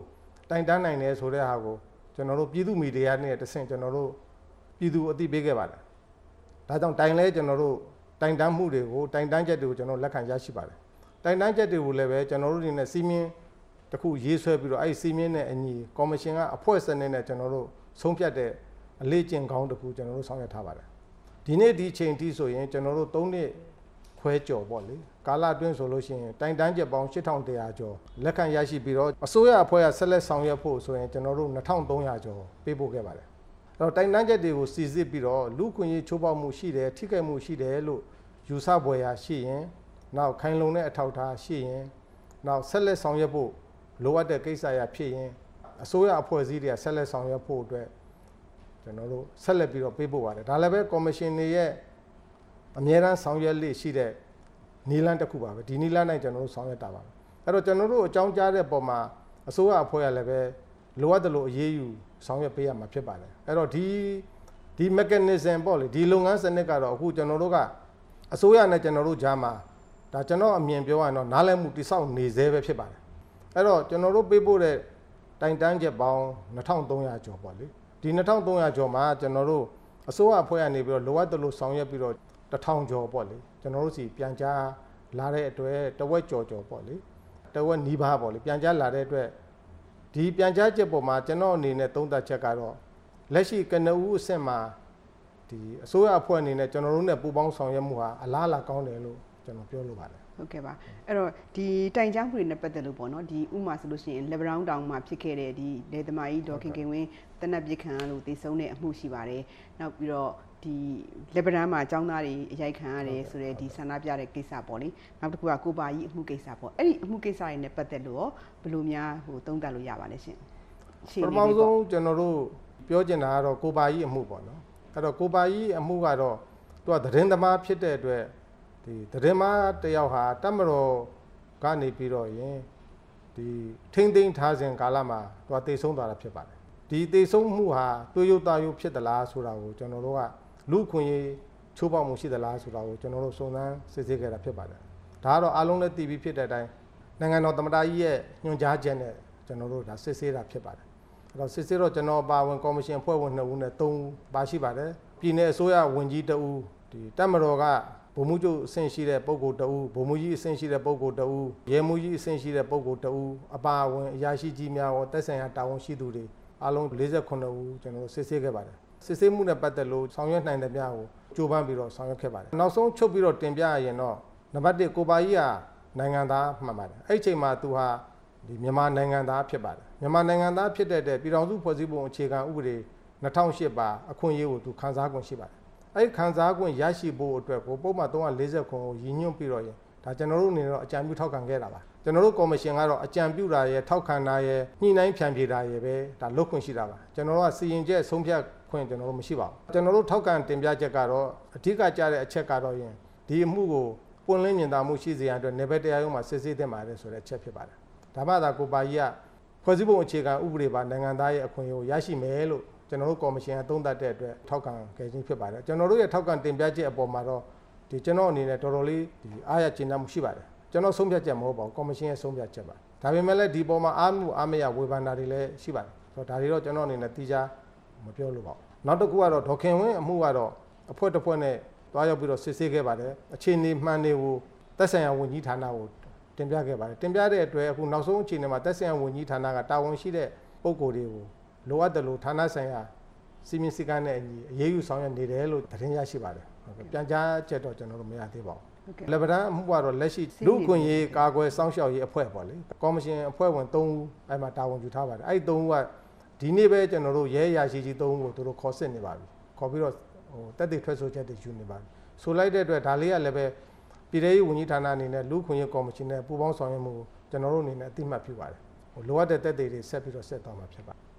တိုင်တန်းနိုင်တယ်ဆိုတဲ့ဟာကိုကျွန်တော်တို့ပြည်သူမီဒီယာနဲ့တဆင့်ကျွန်တော်တို့ပြည်သူအသိပေးခဲ့ပါတယ်ဒါကြောင့်တိုင်လဲကျွန်တော်တို့တိုင်တန်းမှုတွေကိုတိုင်တန်းချက်တွေကိုကျွန်တော်လက်ခံရရှိပါတယ်တိုင်တန်းချက်တွေကိုလည်းပဲကျွန်တော်တို့ဒီနဲ့စီမင်းတစ်ခုရေးဆွဲပြီးတော့အဲ့ဒီစီမင်းနဲ့အညီကော်မရှင်ကအဖွဲ့စနစ်နဲ့ကျွန်တော်တို့ဆုံးဖြတ်တဲ့အလေးကျင့်ကောင်းတစ်ခုကျွန်တော်တို့ဆောင်ရွက်ထားပါတယ်ဒီနေ့ဒီချိန်ထိဆိုရင်ကျွန်တော်တို့သုံးနှစ်ခွဲကျော်ပေါ့လေကာလအတွင်းဆိုလို့ရှိရင်တိုင်တန်းချက်ပေါင်းရှစ်ထောင်တစ်ရာကျော်လက်ခံရရှိပြီးတော့အစိုးရအဖွဲ့ကဆက်လက်ဆောင်ရွက်ဖို့ဆိုရင်ကျွန်တော်တို့နှစ်ထောင်သုံးရာကျော်ပေးပို့ခဲ့ပါတယ်အဲ့တော့တိုင်တန်းချက်တွေကိုစီစစ်ပြီးတော့လူခွင့်ရေးချိုးဖောက်မှုရှိတယ်ထိခိုက်မှုရှိတယ်လို့ယူဆပွဲရာရှိရင်နောက်ခိုင်လုံတဲ့အထောက်အထားရှိရင်နောက်ဆက်လက်ဆောင်ရွက်ဖို့လိုအပ်တဲ့ကိစ္စရာဖြစ်ရင်အစိုးရအဖွဲ့အစည်းတွေကဆက်လက်ဆောင်ရွက်ဖို့အတွက်ကျွန်တော်တို့ဆက်လက်ပြီးတော့ပေးပို့ပါတယ်ဒါလည်းပဲကော်မရှင်တွေရဲ့အမြဲတမ်းဆောင်ရွက်လေးရှိတဲ့နီလန်းတစ်ခုပါပဲဒီနီလန်းနိုင်ကျွန်တော်တို့ဆောင်ရွက်တာပါအဲ့တော့ကျွန်တော်တို့အကြောင်းကြားတဲ့ပုံမှာအစိုးရအဖွဲ့ကလည်းပဲလိုအပ်တယ်လို့အရေးယူဆောင်ရွက်ပေးရမှာဖြစ်ပါတယ်အဲ့တော့ဒီဒီ mechanism ပေါ့လေဒီလုပ်ငန်းစနစ်ကတော့အခုကျွန်တော်တို့ကအစိုးရနဲ့ကျွန်တော်တို့ကြားမှာဒါကျွန်တော်အမြင်ပြောရရင်တော့နားလည်မှုတိစောက်နေသေးပဲဖြစ်ပါတယ်အဲ့တော့ကျွန်တော်တို့ပေးပို့တဲ့တိုင်တန်းချက်ပေါင်းနှစ်ထောင်သုံးရာကျော်ပေါ့လေဒီနှစ်ထောင်သုံးရာကျော်မှာကျွန်တော်တို့အစိုးရအဖွဲ့ကနေပြီးတော့လိုအပ်တယ်လို့ဆောင်ရွက်ပြီးတော့တစ်ထောင်ကျော်ပေါ့လေကျွန်တော်တို့စီပြန်ကြားလာတဲ့အတွက်တဝက်ကျော်ကျော်ပေါ့လေတဝက်နီးပါးပေါ့လေပြန်ကြားလာတဲ့အတွက်ဒီပြန်ကြားချက်ပေါ်မှာကျွန်တော်အနေနဲ့သုံးသပ်ချက်ကတော့လက်ရှိကနဦးအဆင့်မှာဒီအစိုးရအဖွဲ့အနေနဲ့ကျွန်တော်တို့နဲ့ပူးပေါင်းဆောင်ရွက်မှုဟာအလားအလာကောင်းတယ်လို့ကျွန်တော်ပြောလိုပါတယ်ဟုတ်ကဲ့ပါအဲ့တော့ဒီတိုင်ကြားမှုတွေနဲ့ပတ်သက်လို့ပေါ့နော်ဒီဥမာဆိုလို့ရှိရင်လေဘရောင်းတောင်မှာဖြစ်ခဲ့တဲ့ဒီလေသမားကြီးဒေါ်ခင်ခင်ဝင်းတနက်ပစ်ခံလို့တည်ဆုံးတဲ့အမှုရှိပါတယ်နောက်ပြီးတော့ဒီလေဘရန်မှာအကြောင်းသားတွေအရိုက်ခံရတယ်ဆိုတဲ့ဒီဆန္ဒပြတဲ့ကိစ္စပေါ့လေနောက်တစ်ခုကကိုပါကြီးအမှုကိစ္စပေါ့အဲ့ဒီအမှုကိစ္စတွေနဲ့ပတ်သက်လို့ဘယ်လိုများဟိုသုံးသပ်လို့ရပါလဲရှင်ပထမဆုံးကျွန်တော်တို့ပြောချင်တာကတော့ကိုပါကြီးအမှုပေါ့နော်အဲ့တော့ကိုပါကြီးအမှုကတော့သူကသတင်းသမားဖြစ်တဲ့အတွက်ဒီသတင်းမားတယောက်ဟာတမတော်ကနေပြီးတော့ရင်ဒီထိမ့်သိမ်းထားစဉ်ကာလမှာသူကတေဆုံးသွားတာဖြစ်ပါတယ်ဒီတေဆုံးမှုဟာသွေးရုပ်သားရုပ်ဖြစ်သလားဆိုတာကိုကျွန်တော်တို့ကလူခွင့်ရေးချိုးပေါက်မှုရှိသလားဆိုတာကိုကျွန်တော်တို့စုံစမ်းစစ်ဆေးခဲ့တာဖြစ်ပါတယ်ဒါကတော့အားလုံးလည်းသိပြီးဖြစ်တဲ့အတိုင်းနိုင်ငံတော်သမ္မတကြီးရဲ့ညွှန်ကြားချက်နဲ့ကျွန်တော်တို့ဒါစစ်ဆေးတာဖြစ်ပါတယ်အဲ့တော့စစ်ဆေးတော့ကျွန်တော်ပါဝင်ကော်မရှင်ဖွဲ့ဝင်နှစ်ဦးနဲ့သုံးဦးပါရှိပါတယ်ပြည်내အစိုးရဝန်ကြီးတဦးဒီတပ်မတော်ကဗိုလ်မှူးချုပ်အဆင့်ရှိတဲ့ပုဂ္ဂိုလ်တဦးဗိုလ်မှူးကြီးအဆင့်ရှိတဲ့ပုဂ္ဂိုလ်တဦးရဲမှူးကြီးအဆင့်ရှိတဲ့ပုဂ္ဂိုလ်တဦးအပါအဝင်အရာရှိကြီးများရောတပ်ဆိုင်ရာတာဝန်ရှိသူတွေအားလုံး၄၈ဦးကျွန်တော်စစ်ဆေးခဲ့ပါတယ်စစ်ဆေးမှုနဲ့ပတ်သက်လို့ဆောင်ရွက်နိုင်တဲ့များကိုကြိုးပမ်းပြီးတော့ဆောင်ရွက်ခဲ့ပါတယ်နောက်ဆုံးချုပ်ပြီးတော့တင်ပြရရင်တော့နံပါတ်တစ်ကိုပါကြီးဟာနိုင်ငံသားမှန်ပါတယ်အဲ့ဒီအချိန်မှာသူဟာဒီမြန်မာနိုင်ငံသားဖြစ်ပါတယ်မြန်မာနိုင်ငံသားဖြစ်တဲ့တဲ့ပြည်ထောင်စုဖွဲ့စည်းပုံအခြေခံဥပဒေ၂၀၀၈ပါအခွင့်အရေးကိုသူခံစား권ရှိပါတယ်အဲ့ဒီခံစား권ရရှိဖို့အတွက်ကိုပုံမှန်၃၄၀ကိုရည်ညွှန်းပြီးတော့ရင်ဒါကျွန်တော်တို့အနေနဲ့တော့အကြံပြုထောက်ခံခဲ့တာပါကျွန်တော်တို့ကော်မရှင်ကတော့အကြံပြုတာရဲ့ထောက်ခံတာရဲ့ညှိနှိုင်းဖြန့်ဖြေတာရဲ့ပဲဒါလုပ်ခွင့်ရှိတာပါကျွန်တော်တို့ကစီရင်ချက်ဆုံးဖြတ်ခွင့်ကျွန်တော်တို့မရှိပါဘူးကျွန်တော်တို့ထောက်ခံတင်ပြချက်ကတော့အဓိကကြတဲ့အချက်ကတော့ရင်ဒီအမှုကိုပွင့်လင်းမြင်သာမှုရှိစေရန်အတွက်နေဘက်တရားရုံးမှာစစ်ဆေးသင့်ပါတယ်ဆိုတဲ့အချက်ဖြစ်ပါတယ်ဒါမှသာကိုပါကြီးကဖွဲ့စည်းပုံအခြေခံဥပဒေပါနိုင်ငံသားရဲ့အခွင့်အရေးကိုရရှိမယ်လို့ကျွန်တော်တို့ကော်မရှင်ကသုံးသပ်တဲ့အတွက်ထောက်ခံခဲ့ခြင်းဖြစ်ပါတယ်ကျွန်တော်တို့ရဲ့ထောက်ခံတင်ပြချက်အပေါ်မှာတော့ဒီကျွန်တော်အနေနဲ့တော်တော်လေးဒီအားရကျေနပ်မှုရှိပါတယ်ကျွန်တော်ဆုံးဖြတ်ချက်မဟုတ်ပါဘူးကော်မရှင်ရဲ့ဆုံးဖြတ်ချက်ပါဒါပေမဲ့လည်းဒီပေါ်မှာအားမှုအားမရဝေဖန်တာတွေလည်းရှိပါတယ်ဆိုတော့ဒါတွေတော့ကျွန်တော်အနေနဲ့တိကျမပြောလို့ပါဘူးနောက်တစ်ခုကတော့ဒေါခင်ဝင်းအမှုကတော့အဖွဲ့တစ်ဖွဲ့နဲ့တွားရောက်ပြီးတော့စစ်ဆေးခဲ့ပါတယ်အခြေအနေမှန်တွေကိုသက်ဆိုင်ရာဝန်ကြီးဌာနကိုတင်ပြခဲ့ပါတယ်တင်ပြတဲ့အတွက်အခုနောက်ဆုံးအခြေအနေမှာသက်ဆိုင်ရာဝန်ကြီးဌာနကတာဝန်ရှိတဲ့ပုဂ္ဂိုလ်တွေကိုလိုအပ်တယ်လို့ဌာနဆိုင်ရာစီမင်းစည်းကမ်းနဲ့အညီအရေးယူဆောင်ရွက်နေတယ်လို့သတင်းရရှိပါတယ်ပြန်ကြားချက်တော့ကျွန်တော်တို့မရသေးပါဘူးလေဗရန်အမှုကတော့လက်ရှိလူခွင့်ရေးကာကွယ်စောင့်ရှောက်ရေးအဖွဲ့ပေါ့လေကော်မရှင်အဖွဲ့ဝင်၃ဦးအဲ့မှာတာဝန်ယူထားပါတယ်အဲ့ဒီ၃ဦးကဒီနေ့ပဲကျွန်တော်တို့ရဲရရှိကြီး၃ဦးကိုသူတို့ခေါ်စစ်နေပါပြီခေါ်ပြီးတော့ဟိုတက်တဲ့ထွက်ဆိုချက်တွေယူနေပါပြီဆိုလိုက်တဲ့အတွက်ဒါလေးကလည်းပဲပြည်ထောင်စုဝန်ကြီးဌာနအနေနဲ့လူခွင့်ရေးကော်မရှင်နဲ့ပူးပေါင်းဆောင်ရွက်မှုကျွန်တော်တို့အနေနဲ့အသိမှတ်ပြုပါတယ်ဟိုလိုအပ်တဲ့တက်တွေတွေဆက်ပြီးတော့ဆက်သွားမှာဖြစ်ပါတယ်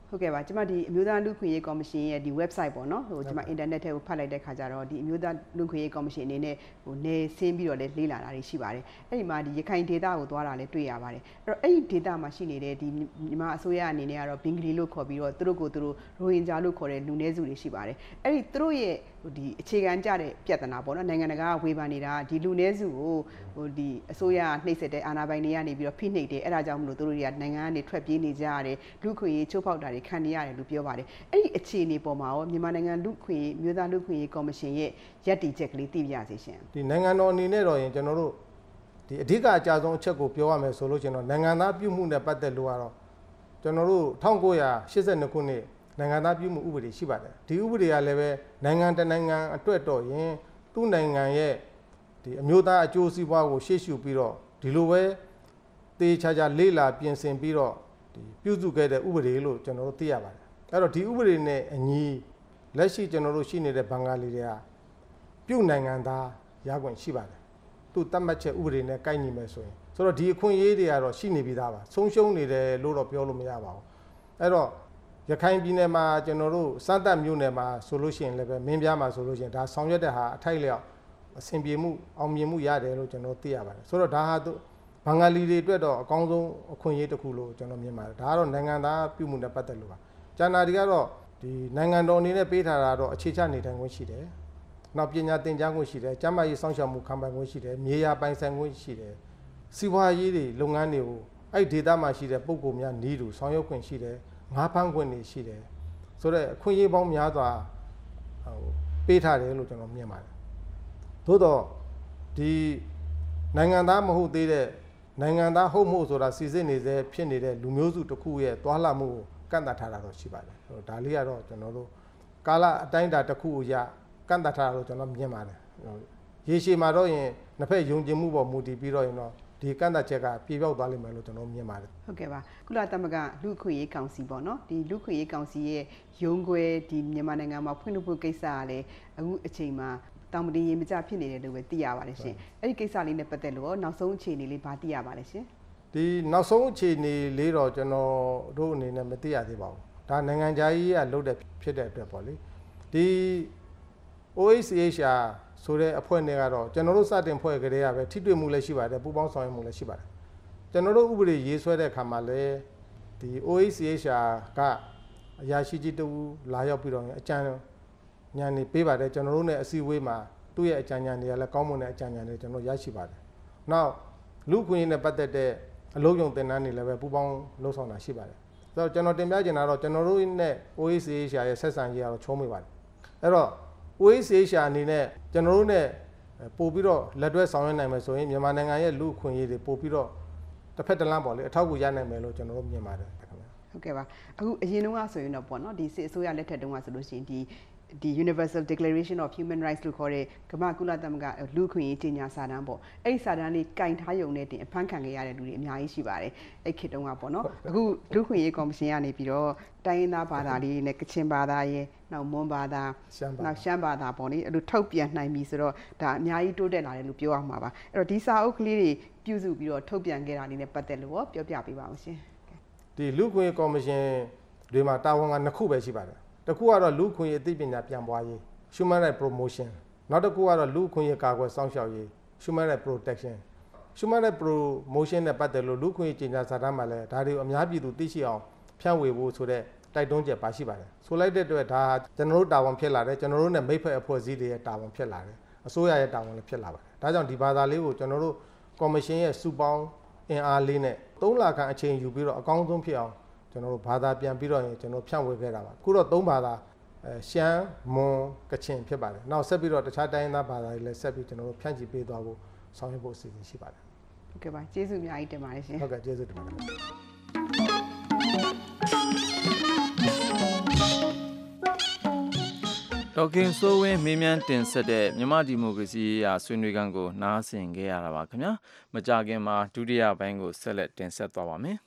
ဟုတ်ကဲ့ပါကျွန်မဒီအမျိုးသားလူခွင့်ရေးကော်မရှင်ရဲ့ဒီ website ပေါ့နော်ဟိုကျွန်မ internet ထဲကိုဖတ်လိုက်တဲ့ခါကျတော့ဒီအမျိုးသားလူခွင့်ရေးကော်မရှင်အနေနဲ့ဟိုနေဆင်းပြီးတော့လည်းလေ့လာတာတွေရှိပါတယ်အဲ့ဒီမှာဒီရခိုင်ဒေသကိုသွားတာလည်းတွေ့ရပါတယ်အဲ့တော့အဲ့ဒီဒေသမှာရှိနေတဲ့ဒီမြန်မာအစိုးရအနေနဲ့ကတော့ဘင်္ဂလီလို့ခေါ်ပြီးတော့သူတို့ကိုသူတို့ရိုဟင်ဂျာလို့ခေါ်တဲ့လူနည်းစုတွေရှိပါတယ်အဲ့ဒီသူတို့ရဲ့ဟိုဒီအခြေခံကြတဲ့ပြဿနာပေါ့နော်နိုင်ငံတကာကဝေဖန်နေတာဒီလူနည်းစုကိုဟိုဒီအစိုးရနှိပ်စက်တဲ့အာဏာပိုင်တွေကနေပြီးတော့ဖိနှိပ်တယ်အဲ့ဒါကြောင့်မလို့သူတို့တွေကနိုင်ငံကနေထွက်ပြေးနေကြရတယ်လူခွင့်ရေးချိုးဖောက်တာတွေခံနေရတယ်လို့ပြောပါတယ်အဲ့ဒီအခြေအနေပေါ်မှာရောမြန်မာနိုင်ငံလူခွင့်ရေးမြို့သားလူခွင့်ရေးကော်မရှင်ရဲ့ရည်တည်ချက်ကလေးသိပြစေရှင်ဒီနိုင်ငံတော်အနေနဲ့တော့ရင်ကျွန်တော်တို့ဒီအဓိကအကြဆုံးအချက်ကိုပြောရမယ်ဆိုလို့ကျွန်တော်နိုင်ငံသားပြုမှုနဲ့ပတ်သက်လို့ကတော့ကျွန်တော်တို့၁၉၈၂ခုနှစ်နိုင်ငံသားပြုမှုဥပဒေရှိပါတယ်ဒီဥပဒေကလည်းပဲနိုင်ငံတနိုင်ငံအတွက်တော့ရင်သူ့နိုင်ငံရဲ့ဒီအမျိုးသားအကျိုးစီးပွားကိုရှေ့ရှုပြီးတော့ဒီလိုပဲတေးချာချာလေးလာပြင်ဆင်ပြီးတော့ဒီပြုစုခဲ့တဲ့ဥပဒေလို့ကျွန်တော်တို့သိရပါတယ်အဲ့တော့ဒီဥပဒေနဲ့အညီလက်ရှိကျွန်တော်တို့ရှိနေတဲ့ဘင်္ဂါလီတွေကပြုနိုင်ငံသားရခွင့်ရှိပါတယ်သူတတ်မှတ်ချက်ဥပဒေနဲ့ကိုက်ညီမယ်ဆိုရင်ဆိုတော့ဒီအခွင့်အရေးတွေကတော့ရှိနေပြီးသားပါဆုံးရှုံးနေတယ်လို့တော့ပြောလို့မရပါဘူးအဲ့တော့ရခိုင်ပြည်နယ်မှာကျွန်တော်တို့စမ်းသပ်မြို့နယ်မှာဆိုလို့ရှိရင်လည်းပဲမင်းပြားမှာဆိုလို့ရှိရင်ဒါဆောင်ရွက်တဲ့ဟာအထိုက်လျောက်အဆင်ပြေမှုအောင်မြင်မှုရတယ်လို့ကျွန်တော်သိရပါတယ်ဆိုတော့ဒါဟာဘင်္ဂါလီတွေအတွက်တော့အကောင်းဆုံးအခွင့်အရေးတစ်ခုလို့ကျွန်တော်မြင်ပါတယ်ဒါကတော့နိုင်ငံသားပြုမှုနဲ့ပတ်သက်လို့ပါကျန်တာတွေကတော့ဒီနိုင်ငံတော်အနေနဲ့ပေးထားတာတော့အခြေချနေထိုင်ခွင့်ရှိတယ်နောက်ပညာသင်ကြားခွင့်ရှိတယ်ကျန်းမာရေးစောင့်ရှောက်မှုခံပိုင်ခွင့်ရှိတယ်မြေယာပိုင်ဆိုင်ခွင့်ရှိတယ်စီးပွားရေးတွေလုပ်ငန်းတွေကိုအဲ့ဒေသမှာရှိတဲ့ပုံကိုများနေတူဆောင်ရွက်ခွင့်ရှိတယ်ငါးဖမ်းခွင့်တွေရှိတယ်ဆိုတော့အခွင့်အရေးပေါင်းများစွာဟိုပေးထားတယ်လို့ကျွန်တော်မြင်ပါတယ်သို့တော့ဒီနိုင်ငံသားမဟုတ်သေးတဲ့နိုင်ငံသားဟုတ်မှုဆိုတာစီစစ်နေစေဖြစ်နေတဲ့လူမျိုးစုတစ်ခုရဲ့တွာလာမှုကိုကန့်သတ်ထားတာတော့ရှိပါတယ်ဟိုဒါလေးကတော့ကျွန်တော်တို့ကာလအတိုင်းအတာတစ်ခုအရကန့်သတ်ထားတာတော့ကျွန်တော်မြင်ပါတယ်ရေရှည်မှာတော့ရင်နှစ်ဖက်ယုံကြည်မှုပေါ်မူတည်ပြီးတော့ရင်တော့ဒီကန့်သတ်ချက်ကပြေပြောက်သွားလိမ့်မယ်လို့ကျွန်တော်မြင်ပါတယ်ဟုတ်ကဲ့ပါကုလသမဂ္ဂလူခွင့်ရေးကောင်စီပေါ့နော်ဒီလူခွင့်ရေးကောင်စီရဲ့ရုံးခွဲဒီမြန်မာနိုင်ငံမှာဖွင့်လို့ဖို့ကိစ္စကလည်းအခုအချိန်မှာတောင်မတင်ရေမကြဖြစ်နေတယ်လို့ပဲသိရပါတယ်ရှင်အဲ့ဒီကိစ္စလေးနဲ့ပတ်သက်လို့နောက်ဆုံးအခြေအနေလေးဗာသိရပါလဲရှင်ဒီနောက်ဆုံးအခြေအနေလေးတော့ကျွန်တော်တို့အနေနဲ့မသိရသေးပါဘူးဒါနိုင်ငံခြားရေးကလုပ်တဲ့ဖြစ်တဲ့အတွက်ပေါ့လေဒီ O H C H R ဆိုတဲ့အဖွဲ့နဲ့ကတော့ကျွန်တော်တို့စတင်ဖွဲ့ကြတဲ့ကပဲထိတွေ့မှုလည်းရှိပါတယ်ပူးပေါင်းဆောင်ရွက်မှုလည်းရှိပါတယ်ကျွန်တော်တို့ဥပဒေရေးဆွဲတဲ့အခါမှာလည်းဒီ O H C H R ကအရာရှိကြီးတူလာရောက်ပြီးတော့အကြံဉာဏ်တွေပေးပါတယ်ကျွန်တော်တို့နဲ့အစည်းအဝေးမှာသူ့ရဲ့အကြံဉာဏ်တွေကလည်းကောင်းမွန်တဲ့အကြံဉာဏ်တွေကျွန်တော်ရရှိပါတယ်နောက်လူခွင့်ရေးနဲ့ပတ်သက်တဲ့အလုပ်ရုံသင်တန်းတွေလည်းပဲပူးပေါင်းလှုပ်ဆောင်တာရှိပါတယ်ဆိုတော့ကျွန်တော်တင်ပြချင်တာတော့ကျွန်တော်တို့နဲ့ O H C H R ရဲ့ဆက်ဆံရေးကတော့ချုံးမိပါတယ်အဲ့တော့ O H C H R အနေနဲ့ကျွန်တော်တို့နဲ့ပို့ပြီးတော့လက်တွဲဆောင်ရွက်နိုင်မယ်ဆိုရင်မြန်မာနိုင်ငံရဲ့လူခွင့်ရေးတွေပို့ပြီးတော့တစ်ဖက်တစ်လမ်းပေါ့လေအထောက်အကူရနိုင်မယ်လို့ကျွန်တော်တို့မြင်ပါတယ်ခင်ဗျာဟုတ်ကဲ့ပါအခုအရင်တုန်းကဆိုရင်တော့ပေါ့နော်ဒီစစ်အစိုးရလက်ထက်တုန်းကဆိုလို့ရှိရင်ဒီဒီ Universal Declaration of Human Rights လို့ခေါ်တဲ့ကမ္ဘာကုလသမဂ္ဂလူခွင့်ရေးကြေညာစာတမ်းပေါ့အဲ့ဒီစာတမ်းလေးကင်ထားရုံနဲ့တင်အဖမ်းခံခဲ့ရတဲ့လူတွေအများကြီးရှိပါတယ်အဲ့ခေတ်တုန်းကပေါ့နော်အခုလူခွင့်ရေးကော်မရှင်ကနေပြီးတော့တိုင်းရင်းသားဘာသာလေးနဲ့ကချင်ဘာသာရဲ့နောက်မွန်ဘာသာနောက်ရှမ်းဘာသာပေါ့လေအဲ့လိုထုတ်ပြန်နိုင်ပြီဆိုတော့ဒါအများကြီးတိုးတက်လာတယ်လို့ပြောရမှာပါအဲ့တော့ဒီစာအုပ်ကလေးတွေပြုစုပြီးတော့ထုတ်ပြန်ခဲ့တာလေးနဲ့ပတ်သက်လို့ပြောပြပေးပါဦးရှင်ဒီလူခွင့်ရေးကော်မရှင်တွေမှာတာဝန်ကနှစ်ခုပဲရှိပါတယ်တစ်ခုကတော့လူခွင့်ရေးအသိပညာပြန်ပွားရေး Human Rights Promotion နောက်တစ်ခုကတော့လူခွင့်ရေးကာကွယ်စောင့်ရှောက်ရေး Human Rights Protection Human Rights Promotion နဲ့ပတ်သက်လို့လူခွင့်ရေးကြေညာစာတမ်းမှာလည်းဒါတွေကိုအများပြည်သူသိရှိအောင်ဖြန့်ဝေဖို့ဆိုတဲ့တိုက်တွန်းချက်ပါရှိပါတယ်ဆိုလိုက်တဲ့အတွက်ဒါကျွန်တော်တို့တာဝန်ဖြစ်လာတယ်ကျွန်တော်တို့နဲ့မိတ်ဖက်အဖွဲ့အစည်းတွေရဲ့တာဝန်ဖြစ်လာတယ်အစိုးရရဲ့တာဝန်လည်းဖြစ်လာပါတယ်ဒါကြောင့်ဒီဘာသာလေးကိုကျွန်တော်တို့ကော်မရှင်ရဲ့စုပေါင်းအင်အားလေးနဲ့သုံးလခန့်အချိန်ယူပြီးတော့အကောင်းဆုံးဖြစ်အောင်ကျွန်တော်တို့ဘာသာပြန်ပြီးတော့ရင်ကျွန်တော်ဖြန့်ဝေခဲ့တာပါအခုတော့သုံးဘာသာအဲရှမ်းမွန်ကချင်ဖြစ်ပါတယ်နောက်ဆက်ပြီးတော့တခြားတိုင်းသားဘာသာတွေလည်းဆက်ပြီးကျွန်တော်တို့ဖြန့်ချီပေးသွားဖို့ဆောင်ရွက်ဖို့အစီအစဉ်ရှိပါတယ်ဟုတ်ကဲ့ပါကျေးဇူးအများကြီးတင်ပါတယ်ရှင်ဟုတ်ကဲ့ကျေးဇူးတင်ပါတယ်ဒေါက်ကင်ဆိုးဝင်းမေးမြန်းတင်ဆက်တဲ့မြန်မာဒီမိုကရေစီရာဆွေးနွေးခန်းကိုနားဆင်ခဲ့ရတာပါခင်ဗျာမကြခင်မှာဒုတိယပိုင်းကိုဆက်လက်တင်ဆက်သွားပါမယ်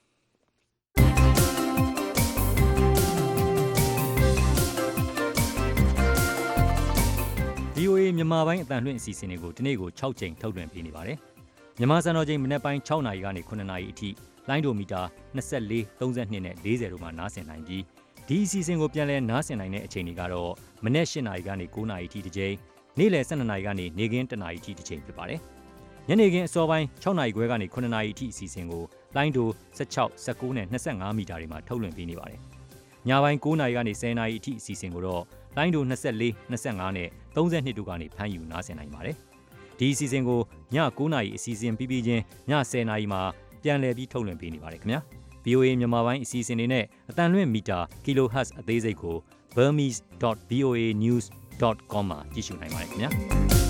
V O A မြန်မာပိုင်းအတန်လွှင့်အစီအစဉ်တွေကိုဒီနေ့ကို၆ကြိမ်ထုတ်လွှင့်ပေးနေပါတယ်မြန်မာစံတော်ချိန်မနေ့ပိုင်း၆နာရီကနေ9နာရီအထိလိုင်းဒိုမီတာ၂၄ ၃၂နဲ့၄၀တို့မှာနားဆင်နိုင်ပြီးဒီအစီအစဉ်ကိုပြန်လည်နားဆင်နိုင်တဲ့အချိန်တွေကတော့မနေ့၈နာရီကနေ၉နာရီထိတစ်ချိန်နေ့လယ်၁၂နာရီကနေနေ့ကင်း၁နာရီထိတစ်ချိန်ဖြစ်ပါတယ်ညနေခင်းအစောပိုင်း၆နာရီခွဲကနေ၉နာရီထိအစီအစဉ်ကိုလိုင်းဒို၁၆ ၁၉နဲ့၂၅မီတာတွေမှာထုတ်လွှင့်ပေးနေပါတယ်ညပိုင်း၉နာရီကနေ၁၀နာရီအထိအစီအစဉ်ကိုတော့လိုင်းဒို၂၄ ၂၅နဲ့၃၂တို့ကနေဖမ်းယူနားဆင်နိုင်ပါတယ်ဒီအစီအစဉ်ကိုည၉နာရီအစီအစဉ်ပြီးပြီးချင်းည၁၀နာရီမှာပြန်လည်ပြီးထုတ်လွှင့်ပေးနေပါတယ်ခင်ဗျာ ဗီအိုအေ မြန်မာပိုင်းအစီအစဉ်တွေနဲ့အတန်လွင့်မီတာ kilohertz အသေးစိတ်ကို burmese dot v o a news dot com မှာကြည့်ရှုနိုင်ပါတယ်ခင်ဗျာ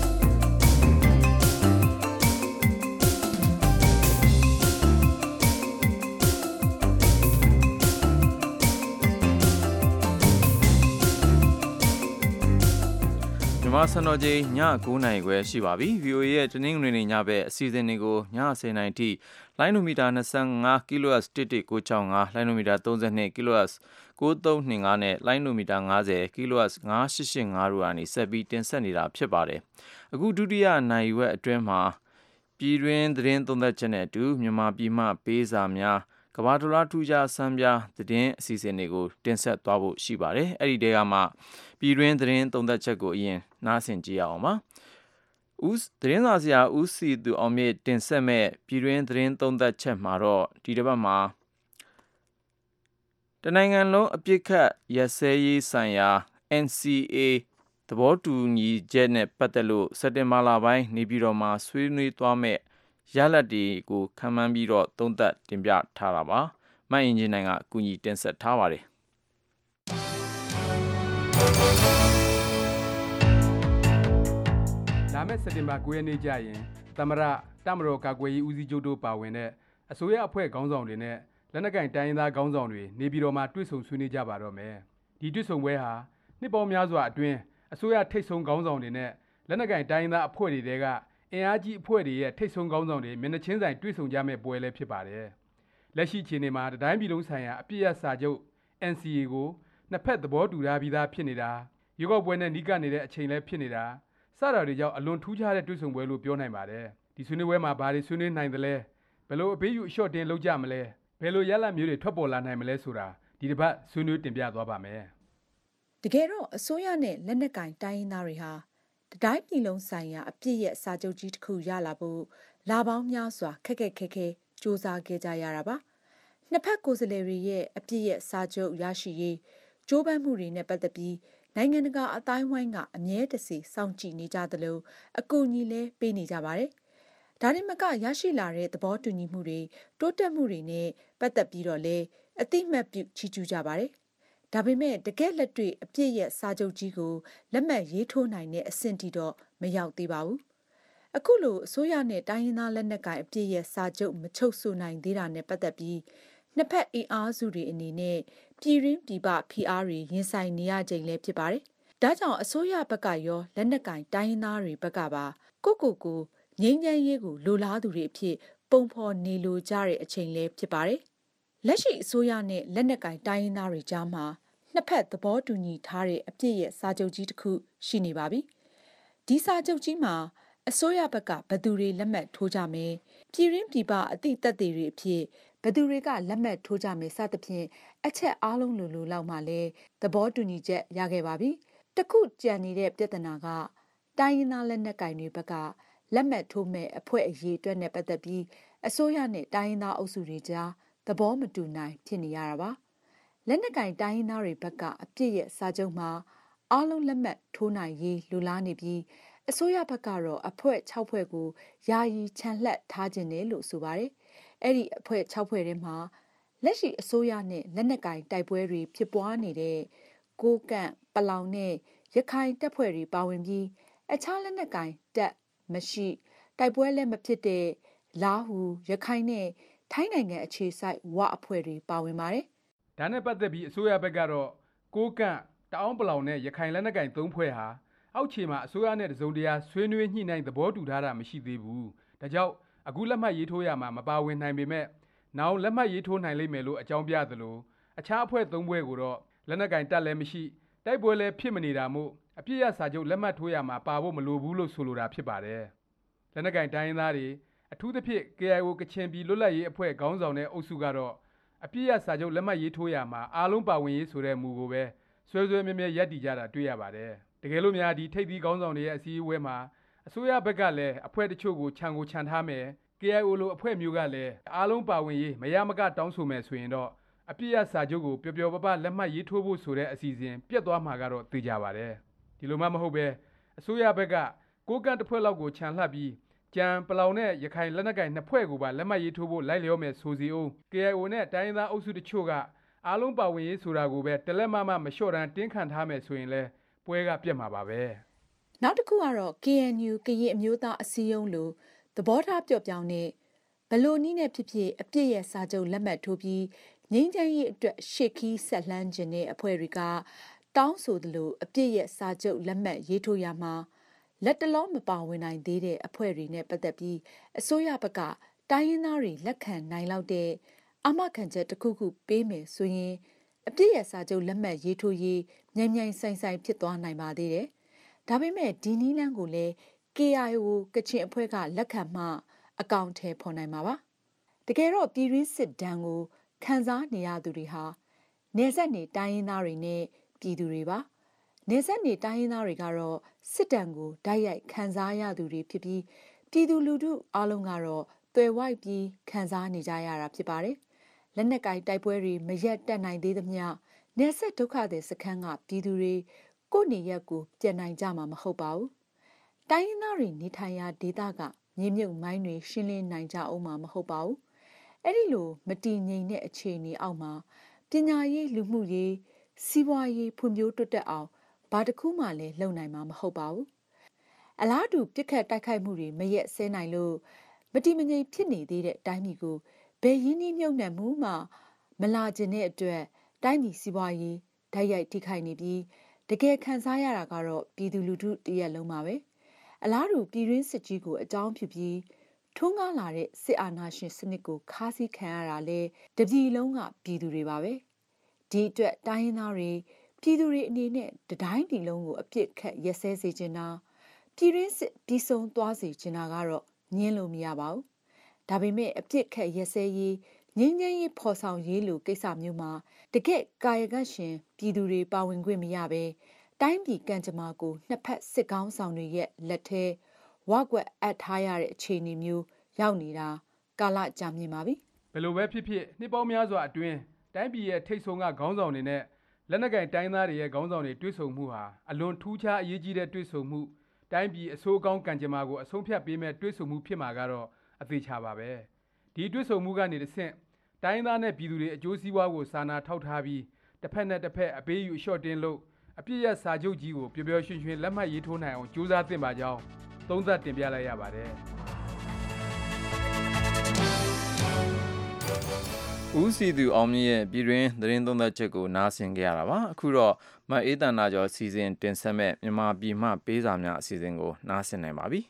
မြန်မာစံတော်ချိန်ည၉နာရီခွဲရှိပါပြီ ဗီအိုအေ ရဲ့တနင်္ဂနွေနေ့ညဘက်အစီအစဉ်တွေကိုည၁၀နာရီထိလိုင်းနိုမီတာ၂၅ kilohertz တစ်တစ်ကို၆၅လိုင်းနိုမီတာ၃၂ kilohertz ကိုသုံး၂၅နဲ့လိုင်းနိုမီတာ၅၀ kilohertz ၅၈၈၅တို့ကနေဆက်ပြီးတင်ဆက်နေတာဖြစ်ပါတယ်အခုဒုတိယနိုင်ဝက်အတွင်းမှာပြည်တွင်းသတင်းသုံးသပ်ချက်နဲ့အတူမြန်မာပြည်မှပေးစာများကဘာတလားထူးခြားစမ်းပြသတင်းအစီအစဉ်တွေကိုတင်ဆက်သွားဖို့ရှိပါတယ်အဲ့ဒီတဲကမှပြည်တွင်းသတင်းသုံးသပ်ချက်ကိုအရင်နားဆင်ကြည့်ရအောင်ပါဦးသတင်းစာဆရာဦးစီသူအောင်မြင့်တင်ဆက်မဲ့ပြည်တွင်းသတင်းသုံးသပ်ချက်မှာတော့ဒီတစ်ပတ်မှာတနိုင်ငံလုံးအပြစ်ခတ်ရက်စဲရေးဆိုင်ရာ N C A သဘောတူညီချက်နဲ့ပတ်သက်လို့စက်တင်ဘာလပိုင်းနေပြည်တော်မှာဆွေးနွေးသွားမဲ့ရလဒ်တွေကိုခံမှန်းပြီးတော့သုံးသပ်တင်ပြထားတာပါမတ်အင်ဂျင်နိုင်ကအကူအညီတင်ဆက်ထားပါတယ်လာမယ့်စက်တင်ဘာ၉ရက်နေ့ကျရင်သမရတမတော်ကာကွယ်ရေးဦးစီးချုပ်တို့ပါဝင်တဲ့အစိုးရအဖွဲ့ခေါင်းဆောင်တွေနဲ့လက်နက်ကိုင်တိုင်းရင်းသားခေါင်းဆောင်တွေနေပြည်တော်မှာတွေ့ဆုံဆွေးနွေးကြပါတော့မယ်ဒီတွေ့ဆုံပွဲဟာနှစ်ပေါင်းများစွာအတွင်းအစိုးရထိပ်ဆုံးခေါင်းဆောင်တွေနဲ့လက်နက်ကိုင်တိုင်းရင်းသားအဖွဲ့တွေတဲကအင်အားကြီးအဖွဲ့တွေရဲ့ထိပ်ဆုံးခေါင်းဆောင်တွေမျက်နှာချင်းဆိုင်တွေ့ဆုံကြမဲ့ပွဲလည်းဖြစ်ပါတယ်လက်ရှိအခြေအနေမှာတိုင်းပြည်လုံးဆိုင်ရာအပြည့်အစာချုပ် N C A ကိုနှစ်ဖက်သဘောတူထားပြီးသားဖြစ်နေတာရွေးကောက်ပွဲနဲ့နီးကပ်နေတဲ့အချိန်လည်းဖြစ်နေတာစတာတွေကြောင့်အလွန်ထူးခြားတဲ့တွေ့ဆုံပွဲလို့ပြောနိုင်ပါတယ်ဒီဆွေးနွေးပွဲမှာဘာတွေဆွေးနွေးနိုင်သလဲဘယ်လိုအပေးယူအလျှော့တင်လုပ်ကြမလဲဘယ်လိုရလဒ်မျိုးတွေထွက်ပေါ်လာနိုင်မလဲဆိုတာဒီတစ်ပတ်ဆွေးနွေးတင်ပြသွားပါမယ်တကယ်တော့အစိုးရနဲ့လက်နက်ကင်တိုင်းရင်းသားတွေဟာတတိုင်းပြည်လုံးဆိုင်ရာအပြည့်ရဲ့စာချုပ်ကြီးတစ်ခုရလာဖို့လာပေါင်းများစွာခက်ခက်ခဲခဲစူးစမ်းခဲ့ကြရတာပါနှစ်ဖက်ကိုယ်စားလှယ်တွေရဲ့အပြည့်ရဲ့စာချုပ်ရရှိရေးကြိုးပမ်းမှုတွေနဲ့ပတ်သက်ပြီးနိုင်ငံတကာအတိုင်းဝိုင်းကအမြဲတစေစောင့်ကြည့်နေကြသလိုအကူအညီလည်းပေးနေကြပါတယ်။ဒါရင်မကရရှိလာတဲ့သဘောတူညီမှုတွေတိုးတက်မှုတွေနဲ့ပတ်သက်ပြီးတော့လည်းအတိမတ်ပြုချီးကျူးကြပါတယ်။ဒါပေမဲ့တကယ်လက်တွေ့အပြည့်ရဲ့စာချုပ်ကြီးကိုလက်မှတ်ရေးထိုးနိုင်တဲ့အဆင့်ထိတော့မရောက်သေးပါဘူး။အခုလိုအစိုးရနဲ့တိုင်းရင်းသားလက်နက်ကိုင်အပြည့်ရဲ့စာချုပ်မချုပ်ဆိုနိုင်သေးတာနဲ့ပတ်သက်ပြီးနှစ်ဖက်အင်အားစုတွေအနေနဲ့ပြည်ရင်းပြည်ပဖိအားတွေရင်ဆိုင်နေရချိန်လည်းဖြစ်ပါတယ်။ဒါကြောင့်အစိုးရဘက်ကရောလက်နက်ကင်တိုင်းရင်းသားတွေဘက်ကပါကိုကိုကိုငြိမ်းချမ်းရေးကိုလိုလားသူတွေအဖြစ်ပုံဖော်နေလိုကြတဲ့အချိန်လည်းဖြစ်ပါတယ်။လက်ရှိအစိုးရနဲ့လက်နက်ကင်တိုင်းရင်းသားတွေကြားမှာနှစ်ဖက်သဘောတူညီထားတဲ့အပြည့်ရဲ့စာချုပ်ကြီးတစ်ခုရှိနေပါပြီ။ဒီစာချုပ်ကြီးမှာအစိုးရဘက်ကဘယ်သူတွေလက်မှတ်ထိုးကြမယ်ပြည်ရင်းပြည်ပအသည့်သက်သေတွေအဖြစ်ဘယ်သူတွေကလက်မှတ်ထိုးကြမယ်စသဖြင့်အချက်အားလုံးလိုလိုလောက်မှလည်းသဘောတူညီချက်ရခဲ့ပါပြီ။တခုကြံနေတဲ့ပြဿနာကတိုင်းရင်းသားလက်နက်ကင်တွေဘက်ကလက်မှတ်ထိုးမဲ့အဖွဲ့အရေးအတွက်နဲ့ပတ်သက်ပြီးအစိုးရနဲ့တိုင်းရင်းသားအုပ်စုတွေကြားသဘောမတူနိုင်ဖြစ်နေရတာပါ။လက်နက်ကင်တိုင်းရင်းသားတွေဘက်ကအပြည့်ရဲ့စာချုပ်မှာအားလုံးလက်မှတ်ထိုးနိုင်ရေးလိုလားနေပြီးအစိုးရဘက်ကတော့အဖွဲ့၆ဖွဲ့ကိုယာယီခြံလှပ်ထားခြင်းတယ်လို့ဆိုပါတယ်။အဲ့ဒီအဖွဲ့၆ဖွဲ့ထဲမှာလက်ရှိအစိုးရနဲ့လက်နက်ကင်တိုက်ပွဲတွေဖြစ်ပွားနေတဲ့ကိုကန့်ပလောင်နဲ့ရခိုင်တပ်ဖွဲ့တွေပါဝင်ပြီးအခြားလက်နက်ကင်တပ်မရှိတိုက်ပွဲလည်းမဖြစ်တဲ့လာဟူရခိုင်နဲ့ထိုင်းနိုင်ငံအခြေစိုက်ဝအဖွဲ့တွေပါဝင်ပါတယ်။ဒါနဲ့ပတ်သက်ပြီးအစိုးရဘက်ကတော့ကိုကန့်တအောင်းပလောင်နဲ့ရခိုင်လက်နက်ကင်၃ဖွဲ့ဟာအောက်ခြေမှာအစိုးရနဲ့တစုံတရာဆွေးနွေးညှိနှိုင်းသဘောတူထားတာမရှိသေးဘူး။ဒါကြောင့်အခုလက်မှတ်ရေးထိုးရမှာမပါဝင်နိုင်ပေမဲ့နောက်လက်မှတ်ရေးထိုးနိုင်လိမ့်မယ်လို့အကြောင်းပြသလိုအခြားအဖွဲ့၃ဖွဲ့ကိုတော့လက်နက်ကင်တပ်လည်းမရှိတိုက်ပွဲလည်းဖြစ်မနေတာမို့အပြည့်ရစာချုပ်လက်မှတ်ထိုးရမှာပါဖို့မလိုဘူးလို့ဆိုလိုတာဖြစ်ပါတယ်။လက်နက်ကင်တိုင်းရင်းသားတွေအထူးသဖြင့် K I O ကချင်ပြည်လွတ်လပ်ရေးအဖွဲ့ခေါင်းဆောင်တဲ့အုပ်စုကတော့အပြည့်ရစာချုပ်လက်မှတ်ရေးထိုးရမှာအားလုံးပါဝင်ရေးဆိုတဲ့မူကိုပဲဆွဲဆွဲမြဲမြဲရပ်တည်ကြတာတွေ့ရပါတယ်တကယ်လို့များဒီထိပ်သီးခေါင်းဆောင်တွေရဲ့အစည်းအဝေးမှာအစိုးရဘက်ကလည်းအဖွဲ့တချို့ကိုခြံကိုခြံထားမယ် K I O လိုအဖွဲ့မျိုးကလည်းအားလုံးပါဝင်ရေးမရမကတောင်းဆိုမယ်ဆိုရင်တော့အပြည့်ရစာချုပ်ကိုပျော်ပျော်ပပလက်မှတ်ရေးထိုးဖို့ဆိုတဲ့အစီအစဉ်ပြတ်သွားမှာကတော့သိကြပါတယ်ဒီလိုမှမဟုတ်ပဲအစိုးရဘက်ကကိုကန့်တစ်ဖွဲ့လောက်ကိုခြံလှပ်ပြီးကြံပလောင်နဲ့ရခိုင်လက်နက်ကိုင်နှစ်ဖွဲ့ကိုပါလက်မှတ်ရေးထိုးဖို့လိုက်လျောမယ်ဆိုစီအောင် K I O နဲ့တိုင်းရင်းသားအုပ်စုတချို့ကအားလုံးပါဝင်ရေးဆိုတာကိုပဲတလက်မမမလျှော့တန်းတင်းခံထားမယ်ဆိုရင်လဲပွဲကပြတ်မှာပါပဲနောက်တစ်ခုကတော့ K N U ကရင်အမျိုးသားအစည်းအရုံးလိုသဘောထားပြော့ပြောင်းနဲ့ဘလို့နည်းနဲ့ဖြစ်ဖြစ်အပြည့်ရဲ့စာချုပ်လက်မှတ်ထိုးပြီးငြိမ်းချမ်းရေးအတွက်ရှေ့ခီးဆက်လှမ်းခြင်းတဲ့အဖွဲ့တွေကတောင်းဆိုသလိုအပြည့်ရဲ့စာချုပ်လက်မှတ်ရေးထိုးရမှာလက်တလုံးမပါဝင်နိုင်သေးတဲ့အဖွဲ့တွေနဲ့ပတ်သက်ပြီးအစိုးရဘက်ကတိုင်းရင်းသားတွေလက်ခံနိုင်လောက်တဲ့အမခံချက်တစ်ခုခုပေးမယ်ဆိုရင်အပြည့်ရဲ့စာချုပ်လက်မှတ်ရေးထိုးရေးမြန်မြန်ဆိုင်ဆိုင်ဖြစ်သွားနိုင်ပါသေးတယ်။ဒါပေမဲ့ဒီနည်းလမ်းကိုလည်း K I O ကချင်အဖွဲ့ကလက်ခံမှအကောင့်ထဲပေါ်နိုင်မှာပါ။တကယ်တော့ပြည်တွင်းစစ်ဒဏ်ကိုခံစားနေရသူတွေဟာနေဆက်နေတိုင်းရင်းသားတွေနဲ့ပြည်သူတွေပါ။နေဆက်နေတိုင်းရင်းသားတွေကတော့စစ်ဒဏ်ကိုတိုက်ရိုက်ခံစားရသူတွေဖြစ်ပြီးပြည်သူလူထုအလုံးကတော့သွယ်ဝိုက်ပြီးခံစားနေကြရတာဖြစ်ပါတယ်။လက်နက်ကိုင်တိုက်ပွဲတွေမရက်တက်နိုင်သေးသမျှနေဆက်ဒုက္ခသည်စခန်းကပြည်သူတွေကိုနေရက်ကိုပြန်နိုင်ကြမှာမဟုတ်ပါဘူး။တိုင်းရင်းသားတွေနေထိုင်ရာဒေသကမြေမြုပ်မိုင်းတွေရှင်းလင်းနိုင်ကြအောင်မှာမဟုတ်ပါဘူး။အဲ့ဒီလိုမတည်ငြိမ်တဲ့အခြေအနေအောက်မှာပညာရေးလူမှုရေးစီးပွားရေးဖွံ့ဖြိုးတိုးတက်အောင်ဘာတစ်ခုမှလည်းလုပ်နိုင်မှာမဟုတ်ပါဘူး။အလားတူပြစ်ခတ်တိုက်ခိုက်မှုတွေမရက်ဆဲနိုင်လို့မတည်မငြိမ်ဖြစ်နေသေးတဲ့တိုင်းပြည်ကိုဘယ်ရင်းနှီးမြုပ်နှံမှုမှမလာကျင်တဲ့အတွက်တိုင်းပြည်စီးပွားရေးဓာတ်ရိုက်ထိခိုက်နေပြီးတကယ်ခံစားရတာကတော့ပြည်သူလူထုတရက်လုံးပါပဲ။အလားတူပြည်တွင်းစစ်ကြီးကိုအကြောင်းဖြစ်ပြီးထွန်းကားလာတဲ့စစ်အာဏာရှင်စနစ်ကိုခါးစည်းခံရတာလဲတပြည်လုံးကပြည်သူတွေပါပဲ။ဒီအတွက်တိုင်းရင်းသားတွေပြည်သူတွေအနေနဲ့တတိုင်းပြည်လုံးကိုအပြစ်ခတ်ရက်စဲစေချင်တာပြည်တွင်းစစ်ပြီးဆုံးသွားစေချင်တာကတော့ညှင်းလို့မရပါဘူး။ဒါပေမဲ့အပြစ်ခတ်ရက်စဲရေးငြိမ်းချမ်းရေးဖော်ဆောင်ရေးလိုကိစ္စမျိုးမှာတကယ့်ကာယကံရှင်ပြည်သူတွေပါဝင်ခွင့်မရပဲတိုင်းပြည်ကံကြမ္မာကိုနှစ်ဖက်စစ်ကောင်းဆောင်တွေရဲ့လက်ထဲဝါကွက်အပ်ထားရတဲ့အခြေအနေမျိုးရောက်နေတာကာလကြာမြင့်ပါပြီဘယ်လိုပဲဖြစ်ဖြစ်နှစ်ပေါင်းများစွာအတွင်းတိုင်းပြည်ရဲ့ထိတ်ဆုံးကခေါင်းဆောင်တွေနဲ့လက်နက်ကင်တိုင်းသားတွေရဲ့ခေါင်းဆောင်တွေတွေ့ဆုံမှုဟာအလွန်ထူးခြားအရေးကြီးတဲ့တွေ့ဆုံမှုတိုင်းပြည်အဆိုးကောင်းကံကြမ္မာကိုအဆုံးဖြတ်ပေးမဲ့တွေ့ဆုံမှုဖြစ်မှာကတော့အသေးချပါပဲဒီတွေ့ဆုံမှုကနေတစ်ဆင့်တိုင်းသားနဲ့ပြည်သူတွေအကျိုးစီးပွားကိုစာနာထောက်ထားပြီးတစ်ဖက်နဲ့တစ်ဖက်အပေးယူအလျှော့တင်းလို့အပြည့်ရစာချုပ်ကြီးကိုပျော်ပျော်ရွှင်ရွှင်လက်မှတ်ရေးထိုးနိုင်အောင်ကြိုးစားသင့်ပါကြောင်းသုံးသပ်တင်ပြလိုက်ရပါတယ်ဦးစီသူအောင်မြင့်ရဲ့ပြည်တွင်းသတင်းသုံးသပ်ချက်ကိုနားဆင်ကြရတာပါအခုတော့မအေးတန်နာကျော်စီစဉ်တင်ဆက်မဲ့မြန်မာပြည်မှပေးစာများအစီအစဉ်ကိုနားဆင်နိုင်ပါပြီ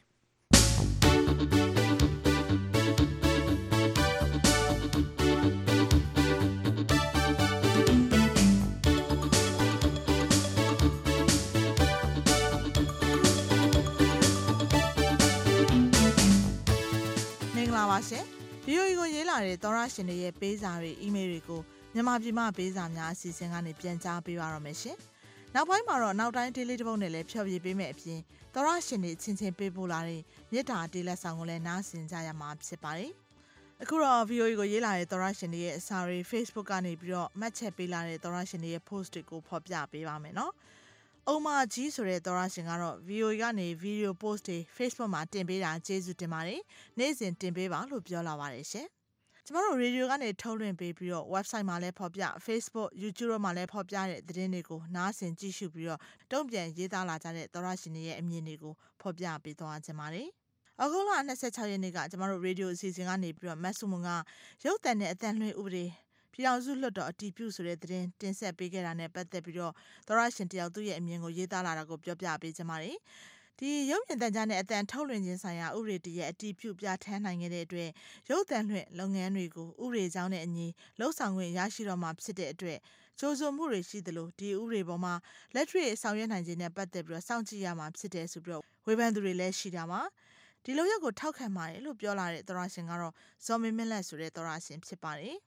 ပါရှင် ဗီအိုအေ ကိုရေးလာတဲ့သောရရှင်တွေရဲ့ပေးစာတွေအီးမေးလ်တွေကိုမြန်မာပြည်မှပေးစာများအစီအစဉ်ကနေပြန်ကြားပေးပါရမယ်ရှင်။နောက်ပိုင်းမှာတော့နောက်တိုင်းဒေးလေးတစ်ပုဒ်နဲ့လည်းဖျော်ဖြေပေးမယ်အပြင်သောရရှင်တွေချင်းချင်းပေးပို့လာတဲ့မြေတာဒေးလက်ဆောင်ကိုလည်းနားဆင်ကြရမှာဖြစ်ပါတယ်။အခုတော့ ဗီအိုအေ ကိုရေးလာတဲ့သောရရှင်တွေရဲ့အစာတွေ Facebook ကနေပြီးတော့မှတ်ချက်ပေးလာတဲ့သောရရှင်တွေရဲ့ post တွေကိုဖော်ပြပေးပါမယ်နော်။အုံမာကြီးဆိုတဲ့သောရရှင်ကတော့ ဗီအိုအေ ကနေ video post တွေ Facebook မှာတင်ပေးတာကျေးဇူးတင်ပါတယ်။နေ့စဉ်တင်ပေးပါလို့ပြောလာပါတယ်ရှင်။ကျမတို့ radio ကနေထုတ်လွှင့်ပေးပြီးတော့ website မှာလည်းဖော်ပြ Facebook YouTube မှာလည်းဖော်ပြတဲ့သတင်းတွေကိုနားဆင်ကြည့်ရှုပြီးတော့တုံ့ပြန်ရေးသားလာကြတဲ့သောရရှင်တွေရဲ့အမြင်တွေကိုဖော်ပြပေးသွားကြပါတယ်။အခုလ၂၆ရက်နေ့ကကျမတို့ radio အစီအစဉ်ကနေပြီးတော့မတ်စုမွန်ကရုပ်သံနဲ့အသံလွှင့်ဥပဒေပြည်အောင်စုလွှတ်တော်အတည်ပြုဆိုတဲ့သတင်းတင်ဆက်ပေးခဲ့တာနဲ့ပတ်သက်ပြီးတော့သောရရှင်တယောက်သူ့ရဲ့အမြင်ကိုရေးသားလာတာကိုပြောပြပေးကြပါမယ်။ဒီရုပ်မြင်သံကြားနဲ့အသံထုတ်လွှင့်ခြင်းဆိုင်ရာဥပဒေတရအတည်ပြုပြဋ္ဌာန်းနိုင်ခဲ့တဲ့အတွက်ရုပ်သံလွှင့်လုပ်ငန်းတွေကိုဥပဒေကြောင်းနဲ့အညီလှုပ်ဆောင်ခွင့်ရရှိတော့မှာဖြစ်တဲ့အတွက်ကြိုးစုံမှုတွေရှိသလိုဒီဥပဒေပေါ်မှာလက်တွေ့ဆောင်ရွက်နိုင်ခြင်းနဲ့ပတ်သက်ပြီးတော့စောင့်ကြည့်ရမှာဖြစ်တယ်ဆိုပြီးတော့ဝေဖန်သူတွေလည်းရှိတာပါ။ဒီလိုရက်ကိုထောက်ခံပါတယ်လို့ပြောလာတဲ့သောရရှင်ကတော့ဇော်မင်းမင်းလက်ဆိုတဲ့သောရရှင်ဖြစ်ပါတယ်။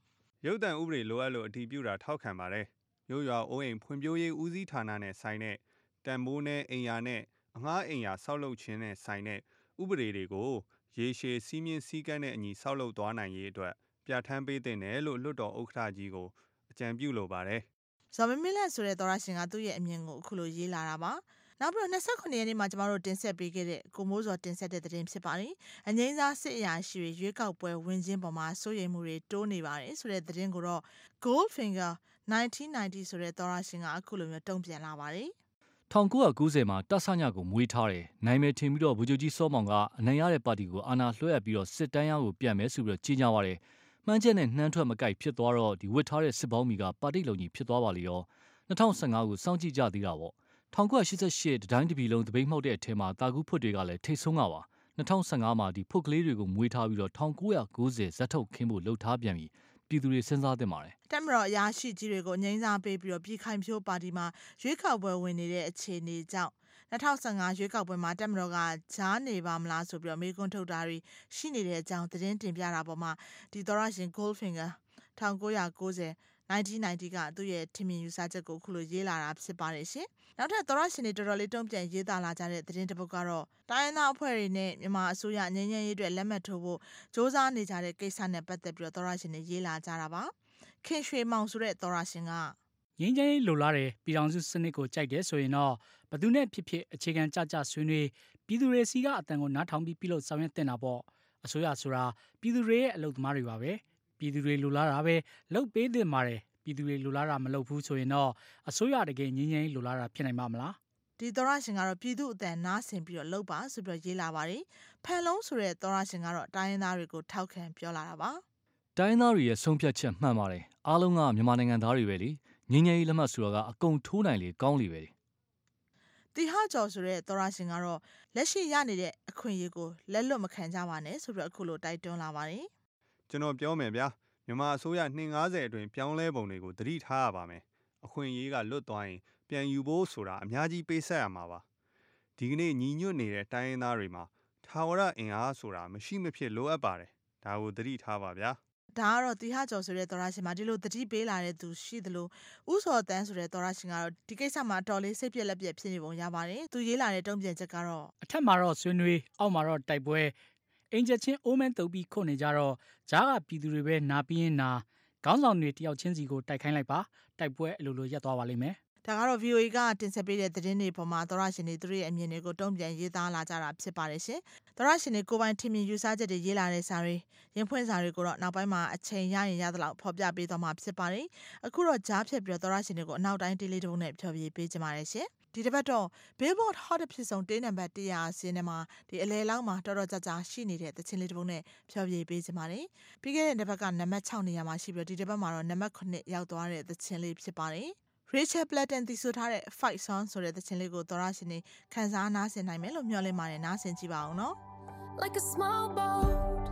ရုပ်တံဥပဒေလိုအပ်လို့အတည်ပြုတာထောက်ခံပါတယ်မြို့ရွာအိုးအိမ်ဖွံ့ဖြိုးရေးဦးစီးဌာနနဲ့ဆိုင်တဲ့တန်မိုးနဲ့အိမ်ယာနဲ့အငှားအိမ်ယာဆောက်လုပ်ခြင်းနဲ့ဆိုင်တဲ့ဥပဒေတွေကိုရေရှည်စီးမြင့်စည်းကမ်းတဲ့အညီဆောက်လုပ်သွားနိုင်ရေးအတွက်ပြဋ္ဌာန်းပေးတဲ့နယ်လို့လွှတ်တော်ဥက္ကဋ္ဌကြီးကိုအကြံပြုလိုပါတယ်ဇော်မင်းမင်းလက်ဆိုတဲ့သောရရှင်ကသူ့ရဲ့အမြင်ကိုအခုလိုရေးလာတာပါနောက်ပြီးတော့နှစ်ခုနှစ်ရက်နေ့မှာကျမတို့တင်ဆက်ပေးခဲ့တဲ့ကိုမိုးစောတင်ဆက်တဲ့သတင်းဖြစ်ပါတယ်။အငိမ့်စားစစ်အရာရှိတွေရွေးကောက်ပွဲဝင်ခြင်းပေါ်မှာစိုးရိမ်မှုတွေတိုးနေပါတယ်ဆိုတဲ့သတင်းကိုတော့ Goldfinger nineteen ninetyဆိုတဲ့သောရရှင်ကအခုလိုမျိုးတုံ့ပြန်လာပါတယ်။၁၉၉၀မှာတဆညကိုမွေးထားတယ်။နိုင်မယ်ထင်ပြီးတော့ဗိုလ်ချုပ်ကြီးစောမောင်ကအနိုင်ရတဲ့ပါတီကိုအာဏာလွှဲအပ်ပြီးတော့စစ်တမ်းရကိုပြန်မယ်ဆိုပြီးတော့ကြီးညာပါတယ်။မှန်းချက်နဲ့နှမ်းထွက်မကိုက်ဖြစ်သွားတော့ဒီဝစ်ထားတဲ့စစ်ပေါင်းမီကပါတီလုံကြီးဖြစ်သွားပါလေရော။၂၀၁၅ကိုစောင့်ကြည့်ကြသေးတာပေါ့။၁၉၈၈တတိုင်းတပြည်လုံးတပိတ်မှောက်တဲ့အထက်မှာတာကူးဖွတ်တွေကလည်းထိတ်ဆုံးကပါ၂၀၁၅မှာဒီဖွတ်ကလေးတွေကိုမွေးထားပြီးတော့၁၉၉၀ဇက်ထုတ်ခင်းဖို့လှုပ်ထားပြန်ပြီးပြည်သူတွေစဉ်းစားသင့်ပါတယ်။တက်မတော်အရာရှိကြီးတွေကိုငြိမ်းစားပေးပြီးတော့ပြည်ခိုင်ဖြိုးပါတီမှာရွေးကောက်ပွဲဝင်နေတဲ့အခြေအနေကြောင့်၂၀၁၅ရွေးကောက်ပွဲမှာတက်မတော်ကကြားနေပါမလားဆိုပြီးတော့မေးခွန်းထုတ်တာတွေရှိနေတဲ့အကြောင်းသတင်းတင်ပြတာပေါ်မှာဒီသောရရှင် Goldfinger၁၉၉၀nineteen ninetyကသူ့ရဲ့ထင်မြင်ယူဆချက်ကိုအခုလိုရေးလာတာဖြစ်ပါတယ်ရှင်။နောက်ထပ်သောရရှင်တွေတော်တော်လေးတုံ့ပြန်ရေးသားလာကြတဲ့သတင်းတစ်ပုဒ်ကတော့တိုင်းရင်းသားအဖွဲ့တွေနဲ့မြန်မာအစိုးရငြိမ်းချမ်းရေးအတွက်လက်မှတ်ထိုးဖို့စ조사နေကြတဲ့ကိစ္စနဲ့ပတ်သက်ပြီးတော့သောရရှင်တွေရေးလာကြတာပါ။ခင်ရွှေမောင်ဆိုတဲ့သောရရှင်ကငင်းချင်းလိုလားတယ်ပြည်ထောင်စုစနစ်ကိုကြိုက်တယ်ဆိုရင်တော့ဘသူနဲ့ဖြစ်ဖြစ်အခြေခံကြကြဆွေးနွေးပြည်သူတွေစီကအတန်ကိုနားထောင်ပြီးပြုလုပ်ဆောင်ရွက်တင်တာပေါ့အစိုးရဆိုတာပြည်သူတွေရဲ့အလုပ်သမားတွေပါပဲပြည်သူတွေလိုလားတာပဲလုပ်ပေးသင့်ပါတယ်ပြည်သူတွေလိုလားတာမလုပ်ဘူးဆိုရင်တော့အစိုးရတကယ်ငင်းချင်းလိုလားတာဖြစ်နိုင်မှာမလားဒီသောရရှင်ကတော့ပြည်သူအတန်နားဆင်ပြီးတော့လုပ်ပါဆိုပြီးတော့ရေးလာပါတယ်ဖန်လုံးဆိုတဲ့သောရရှင်ကတော့တိုင်းရင်းသားတွေကိုထောက်ခံပြောလာတာပါတိုင်းသားတွေရဲ့ဆုံးဖြတ်ချက်မှန်ပါတယ်အားလုံးကမြန်မာနိုင်ငံသားတွေပဲလေငင်းငယ်ကြီးလက်မှတ်ဆိုတော့ကအကုန်ထိုးနိုင်လေကောင်းလေပဲတီဟာကျော်ဆိုတဲ့သောရရှင်ကတော့လက်ရှိရနေတဲ့အခွင့်အရေးကိုလက်လွတ်မခံကြပါနဲ့ဆိုပြီးတော့အခုလိုတိုက်တွန်းလာပါတယ်ကျွန်တော်ပြောမယ်ဗျာမြန်မာအစိုးရနှစ်၅၀အတွင်းပြောင်းလဲပုံတွေကိုသတိထားရပါမယ်အခွင့်အရေးကလွတ်သွားရင်ပြန်ယူဖို့ဆိုတာအများကြီးပေးဆက်ရမှာပါဒီကနေ့ညီညွတ်နေတဲ့တိုင်းရင်းသားတွေမှာထာဝရအင်အားဆိုတာမရှိမဖြစ်လိုအပ်ပါတယ်ဒါကိုသတိထားပါဗျာဒါကတော့တီဟာကျော်ဆိုတဲ့သောရရှင်မှာဒီလိုသတိပေးလာတဲ့သူရှိသလိုဥစော်တန်းဆိုတဲ့သောရရှင်ကတော့ဒီကိစ္စမှာတော်လေးစိတ်ပြက်လက်ပြက်ဖြစ်နေပုံရပါတယ်သူရေးလာတဲ့တုံ့ပြန်ချက်ကတော့အထက်မှာတော့ဆွေးနွေးအောက်မှာတော့တိုက်ပွဲအင်ဂျင်ချင်းအိုးမန်းတုပ်ပြီးခုတ်နေကြတော့ဂျားကပြည်သူတွေပဲနာပြီးရင်နာခေါင်းဆောင်တွေတယောက်ချင်းစီကိုတိုက်ခိုင်းလိုက်ပါတိုက်ပွဲအလိုလိုရပ်သွားပါလိမ့်မယ်ဒါကတော့ V O A ကတင်ဆက်ပေးတဲ့သတင်းတွေပေါ်မှာသောရရှင်တွေသူတို့ရဲ့အမြင်တွေကိုတုံ့ပြန်ရေးသားလာကြတာဖြစ်ပါတယ်ရှင်သောရရှင်တွေကိုပိုင်ထင်မြင်ယူဆချက်တွေရေးလာတဲ့စာတွေရင်ဖွင့်စာတွေကိုတော့နောက်ပိုင်းမှာအချိန်ရရင်ရသလောက်ဖော်ပြပေးသွားမှာဖြစ်ပါတယ်အခုတော့ကြားဖြတ်ပြီးတော့သောရရှင်တွေကိုအနောက်တိုင်းတေးလေးတစ်ပုဒ်နဲ့ဖြောပြပေးကြပါရစေဒီတစ်ပတ်တော့ Billboard Hot ဖြစ်ဆုံးတေးနံပါတ်one hundredစီးထဲမှာဒီအလဲလောက်မှာတော်တော်ကြာကြာရှိနေတဲ့သချင်းလေးတစ်ပုဒ်နဲ့ဖြောပြပေးကြပါတယ်ပြီးခဲ့တဲ့တစ်ပတ်ကနံပါတ်sixနေရာမှာရှိပြီးတော့ဒီတစ်ပတ်မှာတော့နံပါတ်nineရောက်သွားတဲ့သချင်းလေးဖြစ်ပါတယ်Rachel Platten တီဆိုထားတဲ့ Fight Song ဆိုတဲ့သချင်းလေးကိုသောရရှင်တွေခန်းစားနားဆင်နိုင်မယ်လို့မျှော်လင့်ပါတယ်နားဆင်ကြည့်ပါအောင်နော် Like a small boat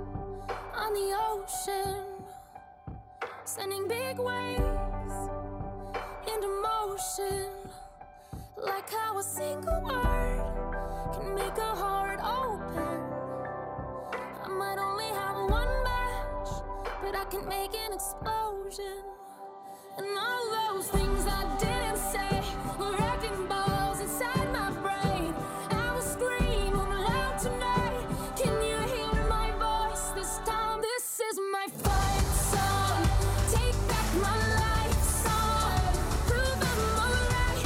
on the ocean sending big waves into motion like how a single word can make a heart open I might only have one match but I can make an explosion And all those things I didn't say were wrecking balls inside my brain. I will scream loud tonight. Can you hear my voice this time? This is my fight song. Take back my life song. Prove I'm alright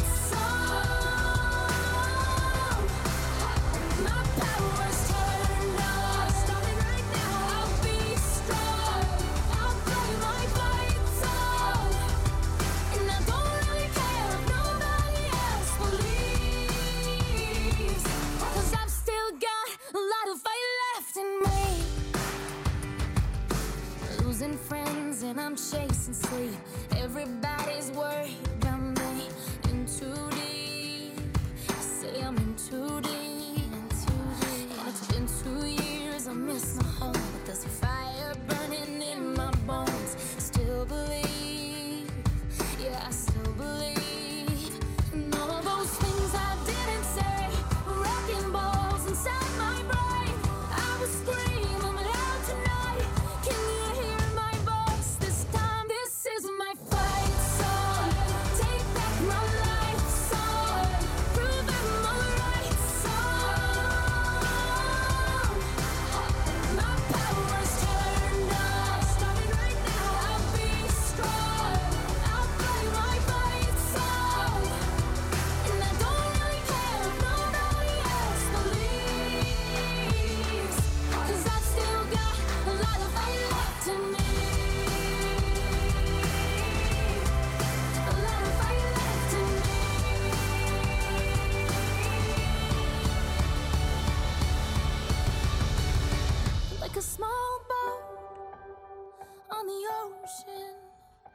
song. My power's turned on. Starting right now. I'll be strong. I'll play my fight song.And I don't really care if nobody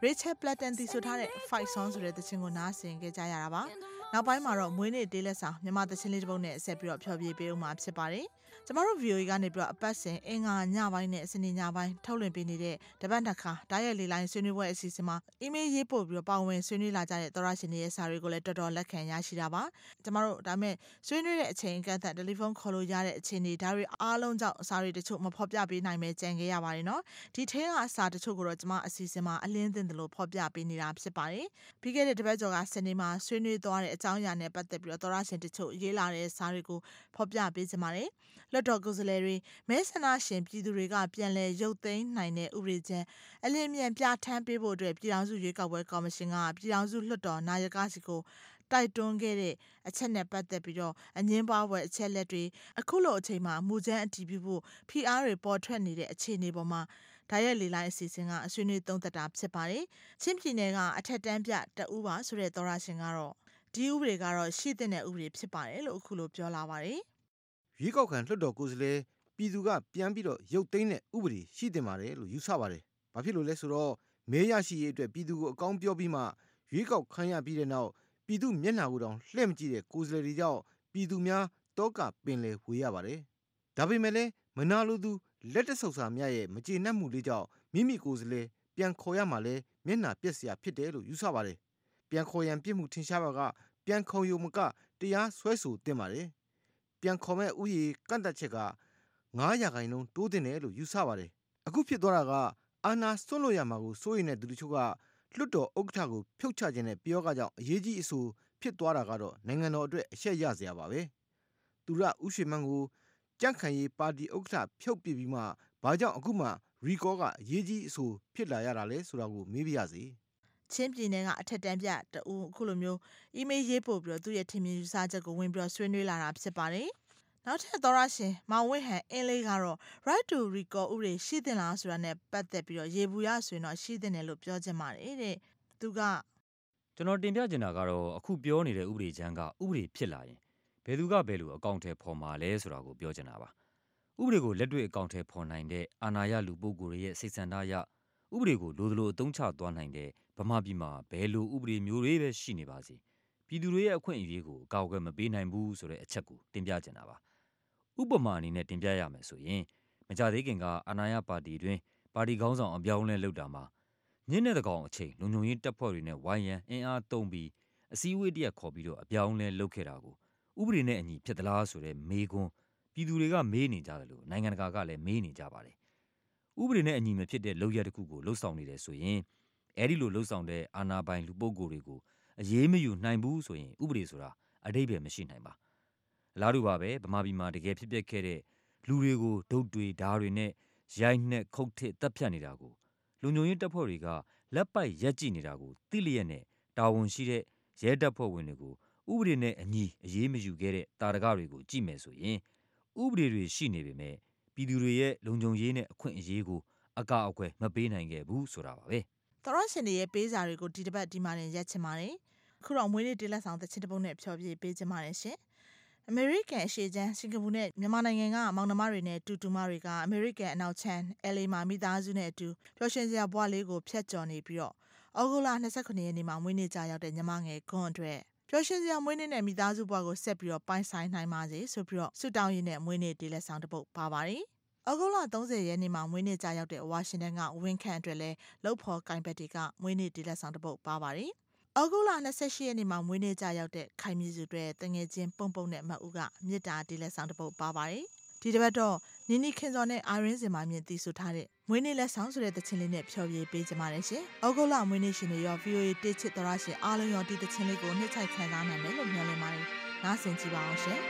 Rachel Platten တီဆိုထားတဲ့ Fight Song ဆိုတဲ့သချင်းကိုနားဆင်ခဲ့ကြရတာပါနောက်ပိုင်းမှာတော့မွေးနေ့တေးလက်ဆောင်မြန်မာသချင်းလေးတစ်ပုဒ်နဲ့ဆက်ပြီးတော့ဖျော်ဖြေပေးဦးမှာဖြစ်ပါတယ်ကျမတို့ V O A ကနေပြီးတော့အပတ်စဉ်အင်္ဂါညပိုင်းနဲ့စနေညပိုင်းထုတ်လွှင့်ပေးနေတဲ့တပတ်တစ်ခါဓာတ်ရိုက်လေးလိုင်းဆွေးနွေးပွဲအစီအစဉ်မှာအီးမေးလ်ရေးပို့ပြီးတော့ပါဝင်ဆွေးနွေးလာကြတဲ့သောရရှင်တွေရဲ့စာတွေကိုလည်းတော်တော်လက်ခံရရှိတာပါကျမတို့ဒါမဲ့ဆွေးနွေးတဲ့အချိန်ကန့်သတ်တယ်လီဖုန်းခေါ်လို့ရတဲ့အခြေအနေဒါတွေအားလုံးကြောင့်စာတွေတချို့မဖော်ပြပေးနိုင်မဲကြံခဲ့ရပါတယ်နော်ဒီထဲကအစာတချို့ကိုတော့ကျမအစီအစဉ်မှာအလင်းသင်တယ်လို့ဖော်ပြပေးနေတာဖြစ်ပါတယ်ပြီးခဲ့တဲ့တပတ်ကျော်ကစနေမှာဆွေးနွေးသွားတဲ့အကြောင်းအရာနဲ့ပတ်သက်ပြီးတော့သောရရှင်တချို့ရေးလာတဲ့စာတွေကိုဖော်ပြပေးကြပါတယ်လွတ်တော်ကိုယ်စားလှယ်တွေမဲဆန္ဒရှင်ပြည်သူတွေကပြန်လည်ရုပ်သိမ်းနိုင်တဲ့ဥပဒေချမ်းအလင်းမြန်ပြဋ္ဌာန်းပေးဖို့အတွက်ပြည်ထောင်စုရွေးကောက်ပွဲကော်မရှင်ကပြည်ထောင်စုလွှတ်တော်နာယကစီကိုတိုက်တွန်းခဲ့တဲ့အချက်နဲ့ပတ်သက်ပြီးတော့အငင်းပွားပွဲအချက်လက်တွေအခုလိုအချိန်မှာမူချမ်းအတည်ပြုဖို့ဖိအားတွေပေါ်ထွက်နေတဲ့အခြေအနေပေါ်မှာဒါရဲ့လေလိုင်းအစီအစဉ်ကအဆွေးနွေးသုံးသပ်တာဖြစ်ပါတယ်။ချင်းပြည်နယ်ကအထက်တန်းပြတအူးပါဆိုတဲ့သောရရှင်ကတော့ဒီဥပဒေကတော့ရှိတဲ့ဥပဒေဖြစ်ပါတယ်လို့အခုလိုပြောလာပါတယ်။ရွေးကောက်ခံလွှတ်တော်ကိုယ်စားလှယ်ပြည်သူကပြန်ပြီးတော့ရုပ်သိမ်းတဲ့ဥပဒေရှိတင်ပါတယ်လို့ယူဆပါတယ်။ဘာဖြစ်လို့လဲဆိုတော့မဲရရှိရေးအတွက်ပြည်သူကိုအကောင်းပြောပြီးမှရွေးကောက်ခံရပြီးတဲ့နောက်ပြည်သူမျက်နှာကိုတောင်လှည့်မကြည့်တဲ့ကိုယ်စားလှယ်တွေကြောင့်ပြည်သူများတောကပင်လယ်ဝေရပါတယ်။ဒါပေမဲ့လည်းမနာလိုသူလက်တဆုပ်စာများရဲ့မကျေနပ်မှုလေးကြောင့်မိမိကိုယ်စားလှယ်ပြန်ခေါ်ရမှလည်းမျက်နှာပြက်စရာဖြစ်တယ်လို့ယူဆပါတယ်။ပြန်ခေါ်ရန်ပြစ်မှုထင်ရှားပါကပြန်ခေါ်ရုံမကတရားစွဲဆိုတင်ပါတယ်။ပြန်ခေါ်မဲ့ဥယေကန့်သက်ချက်ကငါးရာခိုင်နှုန်းတိုးတင်တယ်လို့ယူဆပါတယ်။အခုဖြစ်သွားတာကအာဏာစွန့်လွတ်ရမှာကိုစိုးရိမ်တဲ့သူတို့ကလွတ်တော်ဥက္ကဋ္ဌကိုဖြုတ်ချခြင်းနဲ့ပြောကကြောင့်အရေးကြီးအဆိုဖြစ်သွားတာကတော့နိုင်ငံတော်အတွက်အရှက်ရစရာပါပဲ။သူရဥရွှေမန်းကိုကြန့်ခိုင်ရေးပါတီဥက္ကဋ္ဌဖြုတ်ပြပြီးမှဘာကြောင့်အခုမှရီကောကအရေးကြီးအဆိုဖြစ်လာရတာလဲဆိုတာကိုမေးပြရစီ။ချင်းပြည်နယ်ကအထက်တန်းပြတအူးအခုလိုမျိုးအီးမေးလ်ရေးပို့ပြီးတော့သူ့ရဲ့ထင်မြင်ယူဆချက်ကိုဝင်ပြီးတော့ဆွေးနွေးလာတာဖြစ်ပါတယ်။နောက်ထပ်သောရရှင်မောင်ဝင်းဟန်အင်းလေးကတော့ right to recall ဥပဒေရှိသင့်လားဆိုတာနဲ့ပတ်သက်ပြီးတော့ရေဘူးရဆိုရင်တော့ရှိသင့်တယ်လို့ပြောချင်ပါတယ်တဲ့။သူကကျွန်တော်တင်ပြချင်တာကတော့အခုပြောနေတဲ့ဥပဒေချမ်းကဥပဒေဖြစ်လာရင်ဘယ်သူကဘယ်လိုအကောင့်ထဲပေါ်မှာလဲဆိုတာကိုပြောချင်တာပါ။ဥပဒေကိုလက်တွေ့အကောင့်ထဲပေါ်နိုင်တဲ့အာဏာရလူပုဂ္ဂိုလ်တွေရဲ့စိတ်ဆန္ဒအရဥပဒေကိုလိုသလိုအသုံးချသွားနိုင်တဲ့ဗမာပြည်မှာဘယ်လိုဥပဒေမျိုးတွေပဲရှိနေပါစေပြည်သူတွေရဲ့အခွင့်အရေးကိုအကောက်အကွယ်မပေးနိုင်ဘူးဆိုတဲ့အချက်ကိုတင်ပြချင်တာပါဥပမာအနေနဲ့တင်ပြရမယ်ဆိုရင်မကြသေးခင်ကအာဏာရပါတီတွင်ပါတီခေါင်းဆောင်အပြောင်းလဲလုပ်တာမှာညင်းတဲ့တကောင်အချိန်လုံခြုံရေးတပ်ဖွဲ့တွေနဲ့ဝိုင်းရန်အင်အားသုံးပြီးအစည်းအဝေးတရက်ခေါ်ပြီးတော့အပြောင်းလဲလုပ်ခဲ့တာကိုဥပဒေနဲ့အညီဖြစ်သလားဆိုတဲ့မေးခွန်းပြည်သူတွေကမေးနေကြတယ်လို့နိုင်ငံတကာကလည်းမေးနေကြပါတယ်ဥပဒေနဲ့အညီမဖြစ်တဲ့လုပ်ရတစ်ခုကိုလှုပ်ဆောင်နေတယ်ဆိုရင်အဲဒီလိုလှုပ်ဆောင်တဲ့အာဏာပိုင်လူပုဂ္ဂိုလ်တွေကိုအရေးမယူနိုင်ဘူးဆိုရင်ဥပဒေဆိုတာအဓိပ္ပာယ်မရှိနိုင်ပါအလားတူပါပဲဗမာပြည်မှာတကယ်ဖြစ်ပျက်ခဲ့တဲ့လူတွေကိုဒုတ်တွေဓားတွေနဲ့ရိုက်နှက်ခုတ်ထစ်တပ်ဖြတ်နေတာကိုလူညုံရင်တပ်ဖွဲ့တွေကလက်ပိုက်ရက်ကြည့်နေတာကိုသိလျက်နဲ့တာဝန်ရှိတဲ့ရဲတပ်ဖွဲ့ဝင်တွေကိုဥပဒေနဲ့အညီအရေးမယူခဲ့တဲ့တာရကတွေကိုကြည့်မယ်ဆိုရင်ဥပဒေတွေရှိနေပေမဲ့ပြည်သူတွေရဲ့လုံခြုံရေးနဲ့အခွင့်အရေးကိုအကာအကွယ်မပေးနိုင်ခဲ့ဘူးဆိုတာပါပဲ။သောရရှင်တွေရဲ့ပေးစာတွေကိုဒီတစ်ပတ်ဒီမှာနေရက်ချင်ပါတယ်။အခုတော့မွေးနေ့တေးလက်ဆောင်သချင်းတစ်ပုဒ်နဲ့ဖျော်ဖြေပေးချင်ပါတယ်ရှင်။အမေရိကန်အရှေ့ချမ်းစင်ကာပူနဲ့မြန်မာနိုင်ငံကမောင်နှမတွေနဲ့တူတူမတွေကအမေရိကန်အနောက်ချမ်း L A မှာမိသားစုနဲ့အတူပျော်ရွှင်စရာဘဝလေးကိုဖျက်ကျော်နေပြီးတော့ဩဂုတ်လ၂၉ရက်နေ့မှာမွေးနေ့ကြာရောက်တဲ့ညီမငယ်ကွန်းအတွက်ပျော်ရွှင်စရာမွေးနေ့နဲ့မိသားစုဘဝကိုဆက်ပြီးတော့ပိုင်ဆိုင်နိုင်ပါစေဆိုပြီးတော့ဆုတောင်းရင်းနဲ့မွေးနေ့တေးလက်ဆောင်တစ်ပုဒ်ပါပါတယ်။ဩဂုတ်လ၃၀ရက်နေ့မှာမွေးနေ့ကြာရောက်တဲ့ဝါရှင်တန်ကဝင်းခန့်အတွက်လည်းလှုပ်ဖော်ကိုင်ဘက်တွေကမွေးနေ့တေးလက်ဆောင်တစ်ပုဒ်ပါပါတယ်။ဩဂုတ်လ၂၈ရက်နေ့မှာမွေးနေ့ကြာရောက်တဲ့ခိုင်မြစုတွေတငယ်ချင်းပုံပုံနဲ့မအူးကမြစ်တာတေးလက်ဆောင်တစ်ပုဒ်ပါပါတယ်။ဒီတစ်ပတ်တော့နီနီခင်စော်နဲ့အာရင်းစင်မာမြင့်တီးဆိုထားတဲ့မွေးနေ့လက်ဆောင်ဆိုတဲ့သချင်းလေးနဲ့ဖျော်ဖြေပေးကြပါရစေ။ဩဂုတ်လမွေးနေ့ရှင်တွေရော V O A တေးချစ်တော်ရရှင်အားလုံးရောဒီသချင်းလေးကိုနှစ်ချိုက်ခံစားနိုင်မယ်လို့မျှော်လင့်ပါတယ်။နားဆင်ကြည့်ပါအောင်ရှင်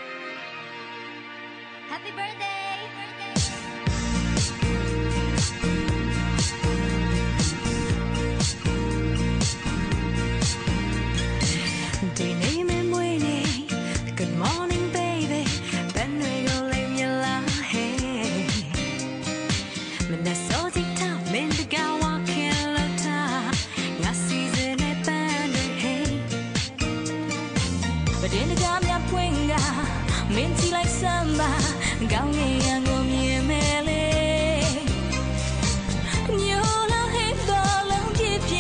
။ Happy birthday Day name and waiting. Good morning, baby. Ben we go leave me la hey. When I saw the top, men the guy walking low top. Nga season a band hey. But in the gam ya puenga, minty like samba. Gaungi ango mi mele. Nyo la hey ba long keep